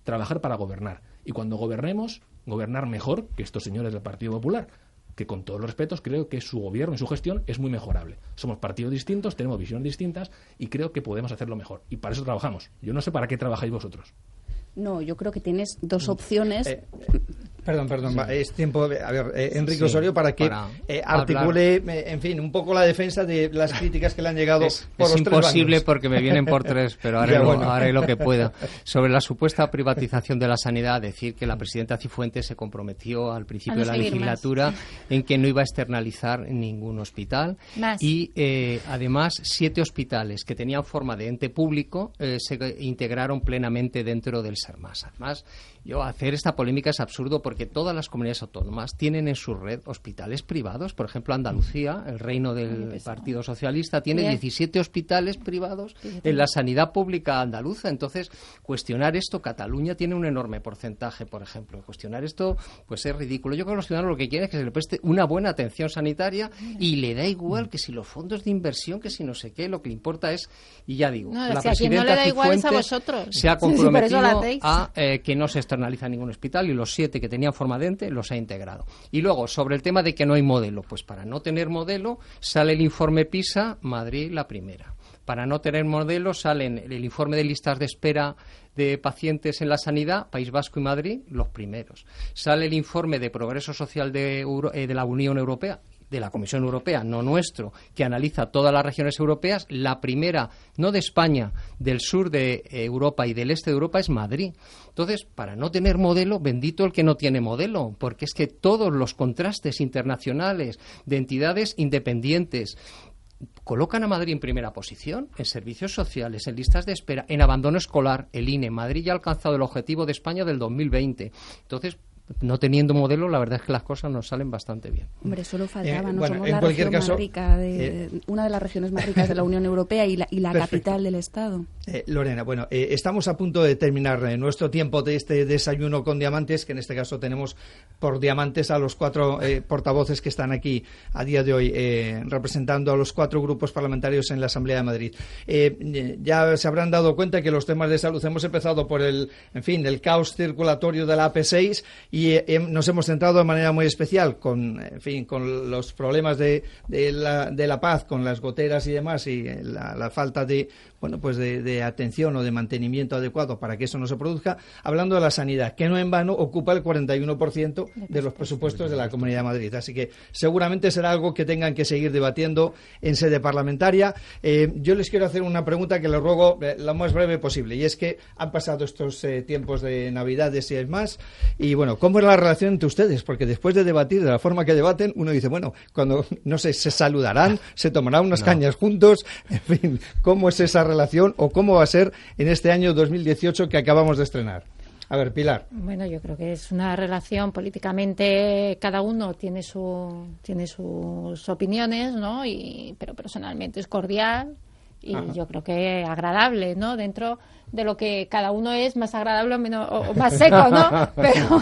trabajar para gobernar. Y cuando gobernemos, gobernar mejor que estos señores del Partido Popular, que con todos los respetos creo que su gobierno y su gestión es muy mejorable. Somos partidos distintos, tenemos visiones distintas y creo que podemos hacerlo mejor. Y para eso trabajamos. Yo no sé para qué trabajáis vosotros. No, yo creo que tienes dos opciones. Eh, Perdón, perdón, sí. Es tiempo, a ver, eh, Enrique sí, Osorio, para que para eh, articule, eh, en fin, un poco la defensa de las críticas que le han llegado es, por es los imposible tres bandos. Porque me vienen por tres, pero haré, lo, bueno. haré lo que pueda. Sobre la supuesta privatización de la sanidad, decir que la presidenta Cifuentes se comprometió al principio no de la legislatura más. en que no iba a externalizar ningún hospital más. y eh, además siete hospitales que tenían forma de ente público eh, se integraron plenamente dentro del SERMAS. Además, yo hacer esta polémica es absurdo porque todas las comunidades autónomas tienen en su red hospitales privados. Por ejemplo, Andalucía, el reino del Partido Socialista, tiene Bien. diecisiete hospitales privados en la sanidad pública andaluza. Entonces, cuestionar esto, Cataluña tiene un enorme porcentaje, por ejemplo. Cuestionar esto, pues es ridículo. Yo creo que los ciudadanos lo que quieren es que se le preste una buena atención sanitaria y le da igual que si los fondos de inversión, que si no sé qué, lo que le importa es, y ya digo, no, la si presidenta no le da igual es a Cifuentes vosotros. se ha comprometido sí, a eh, que no se externaliza ningún hospital y los siete que tenían forma de ente los ha integrado. Y luego, sobre el tema de que no hay modelo, pues para no tener modelo sale el informe PISA, Madrid la primera. Para no tener modelo salen el informe de listas de espera de pacientes en la sanidad, País Vasco y Madrid, los primeros. Sale el informe de progreso social de, Euro, eh, de la Unión Europea, de la Comisión Europea, no nuestro, que analiza todas las regiones europeas. La primera, no de España, del sur de Europa y del este de Europa, es Madrid. Entonces, para no tener modelo, bendito el que no tiene modelo, porque es que todos los contrastes internacionales de entidades independientes colocan a Madrid en primera posición, en servicios sociales, en listas de espera, en abandono escolar. El I N E, Madrid ya ha alcanzado el objetivo de España del dos mil veinte. Entonces, no teniendo modelo, la verdad es que las cosas nos salen bastante bien. Hombre, solo faltaba, eh, no bueno, somos en la cualquier región caso, más rica, de, eh, una de las regiones más ricas de la Unión Europea y la, y la capital del Estado. Eh, Lorena, bueno, eh, estamos a punto de terminar eh, nuestro tiempo de este desayuno con diamantes, que en este caso tenemos por diamantes a los cuatro eh, portavoces que están aquí a día de hoy eh, representando a los cuatro grupos parlamentarios en la Asamblea de Madrid. Eh, ya se habrán dado cuenta que los temas de salud hemos empezado por el, en fin, el caos circulatorio de la A P seis y eh, nos hemos centrado de manera muy especial con, en fin, con los problemas de, de, la, de la paz, con las goteras y demás y la, la falta de, bueno, pues de, de atención o de mantenimiento adecuado para que eso no se produzca, hablando de la sanidad, que no en vano ocupa el cuarenta y uno por ciento de los presupuestos de la Comunidad de Madrid. Así que seguramente será algo que tengan que seguir debatiendo en sede parlamentaria. Eh, yo les quiero hacer una pregunta que les ruego eh, lo más breve posible, y es que han pasado estos eh, tiempos de Navidades y demás, y bueno, ¿cómo es la relación entre ustedes? Porque después de debatir de la forma que debaten, uno dice, bueno, cuando, no sé, se saludarán, se tomarán unas no. cañas juntos, en fin, ¿cómo es esa relación o cómo va a ser en este año dos mil dieciocho que acabamos de estrenar? A ver, Pilar. Bueno, yo creo que es una relación políticamente, cada uno tiene su tiene sus opiniones, ¿no? Y pero personalmente es cordial y Ajá. yo creo que agradable, ¿no? Dentro de lo que cada uno es, más agradable o, menos, o más seco, ¿no? Pero,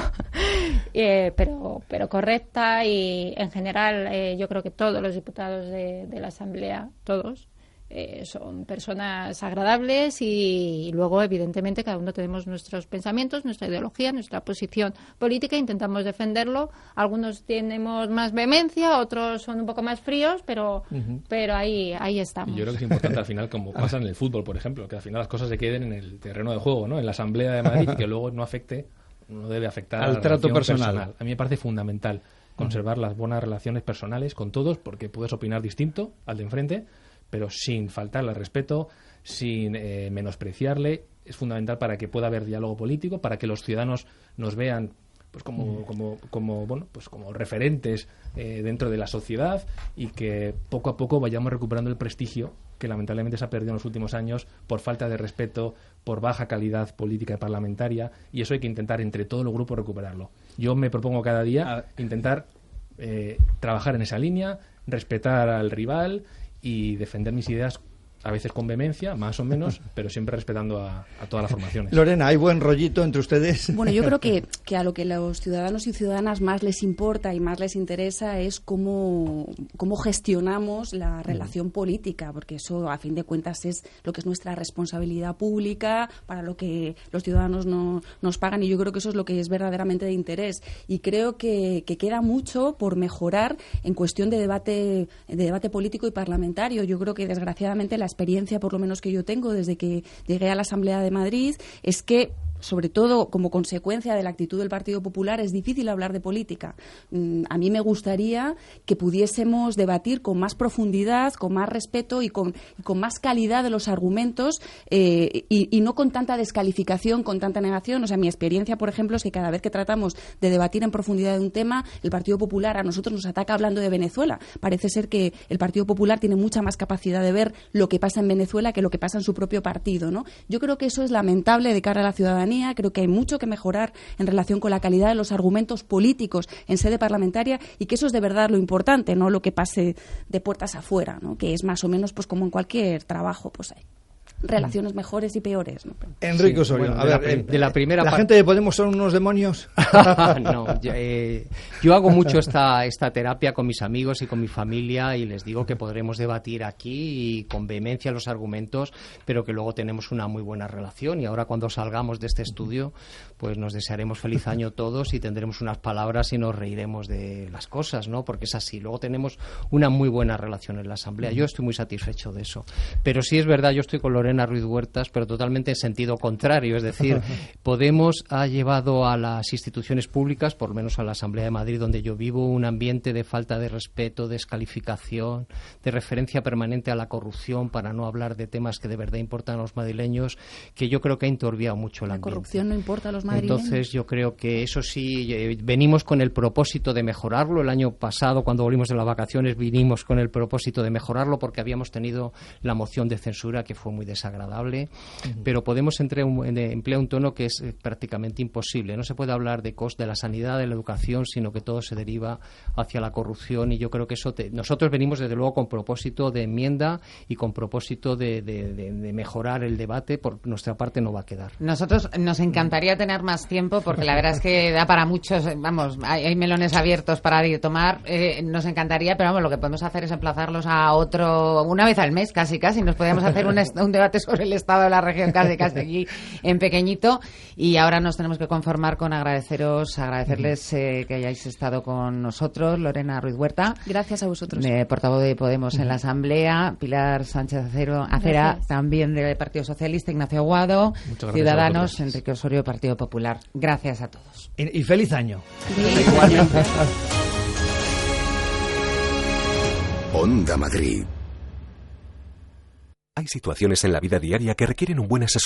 eh, pero, pero correcta y en general eh, yo creo que todos los diputados de, de la Asamblea, todos, Eh, son personas agradables y, y luego evidentemente cada uno tenemos nuestros pensamientos, nuestra ideología, nuestra posición política, intentamos defenderlo. Algunos tenemos más vehemencia, otros son un poco más fríos, pero uh-huh. pero ahí ahí estamos. Y yo creo que es importante al final, como pasa en el fútbol, por ejemplo, que al final las cosas se queden en el terreno de juego, ¿no? En la Asamblea de Madrid, y que luego no afecte, no debe afectar al a la trato personal. personal. A mí me parece fundamental conservar uh-huh. las buenas relaciones personales con todos, porque puedes opinar distinto al de enfrente, pero sin faltarle al respeto, sin eh, menospreciarle. Es fundamental para que pueda haber diálogo político, para que los ciudadanos nos vean pues como, mm. como, como, bueno, pues como referentes eh, dentro de la sociedad y que poco a poco vayamos recuperando el prestigio que lamentablemente se ha perdido en los últimos años por falta de respeto, por baja calidad política y parlamentaria, y eso hay que intentar entre todos los grupos recuperarlo. Yo me propongo cada día intentar eh, trabajar en esa línea, respetar al rival y defender mis ideas a veces con vehemencia, más o menos, pero siempre respetando a, a todas las formaciones. Lorena, ¿hay buen rollito entre ustedes? Bueno, yo creo que, que a lo que los ciudadanos y ciudadanas más les importa y más les interesa es cómo, cómo gestionamos la relación política, porque eso, a fin de cuentas, es lo que es nuestra responsabilidad pública, para lo que los ciudadanos no, nos pagan, y yo creo que eso es lo que es verdaderamente de interés. Y creo que, que queda mucho por mejorar en cuestión de debate, de debate político y parlamentario. Yo creo que, desgraciadamente, la experiencia, por lo menos que yo tengo desde que llegué a la Asamblea de Madrid, es que, sobre todo como consecuencia de la actitud del Partido Popular, es difícil hablar de política. Mm, a mí me gustaría que pudiésemos debatir con más profundidad, con más respeto y con, y con más calidad de los argumentos, eh, y, y no con tanta descalificación, con tanta negación. O sea, mi experiencia, por ejemplo, es que cada vez que tratamos de debatir en profundidad de un tema, el Partido Popular a nosotros nos ataca hablando de Venezuela. Parece ser que el Partido Popular tiene mucha más capacidad de ver lo que pasa en Venezuela que lo que pasa en su propio partido, ¿no? Yo creo que eso es lamentable de cara a la ciudadanía. Creo que hay mucho que mejorar en relación con la calidad de los argumentos políticos en sede parlamentaria, y que eso es de verdad lo importante, no lo que pase de puertas afuera, ¿no? Que es más o menos pues como en cualquier trabajo, pues hay relaciones mejores y peores, ¿no? Enrique Osorio, sí, bueno, a ver, de la, de la primera ¿la parte... gente de Podemos son unos demonios? No, yo, eh, yo hago mucho esta, esta terapia con mis amigos y con mi familia, y les digo que podremos debatir aquí y con vehemencia los argumentos, pero que luego tenemos una muy buena relación, y ahora cuando salgamos de este estudio, pues nos desearemos feliz año todos y tendremos unas palabras y nos reiremos de las cosas, ¿no? Porque es así. Luego tenemos una muy buena relación en la Asamblea. Yo estoy muy satisfecho de eso. Pero sí es verdad, yo estoy con Lorena Ruiz Huertas, pero totalmente en sentido contrario. Es decir, Podemos ha llevado a las instituciones públicas, por lo menos a la Asamblea de Madrid, donde yo vivo, un ambiente de falta de respeto, de descalificación, de referencia permanente a la corrupción, para no hablar de temas que de verdad importan a los madrileños, que yo creo que ha enturbiado mucho el ambiente. La corrupción no importa a los madrileños. Entonces yo creo que eso sí, eh, venimos con el propósito de mejorarlo. El año pasado, cuando volvimos de las vacaciones, vinimos con el propósito de mejorarlo, porque habíamos tenido la moción de censura, que fue muy desagradable, uh-huh. pero Podemos entre un, emplea un tono que es eh, prácticamente imposible. No se puede hablar de cost de la sanidad, de la educación, sino que todo se deriva hacia la corrupción, y yo creo que eso te, nosotros venimos desde luego con propósito de enmienda y con propósito de, de, de, de mejorar el debate. Por nuestra parte no va a quedar. Nosotros nos encantaría tener más tiempo, porque la verdad es que da para muchos, vamos, hay, hay melones abiertos para ir a tomar, eh, nos encantaría, pero vamos, lo que podemos hacer es emplazarlos a otro, una vez al mes casi casi, nos podríamos hacer un, est- un debate sobre el estado de la región casi casi aquí en pequeñito, y ahora nos tenemos que conformar con agradeceros, agradecerles eh, que hayáis estado con nosotros. Lorena Ruiz Huerta, gracias a vosotros, eh, portavoz de Podemos en la Asamblea, Pilar Sánchez Acero, Acera, gracias. También del Partido Socialista, Ignacio Aguado, Ciudadanos, Enrique Osorio, Partido Popular. Gracias a todos. Y, y feliz año. Sí. Igualmente. Onda Madrid. Hay situaciones en la vida diaria que requieren un buen asesoramiento.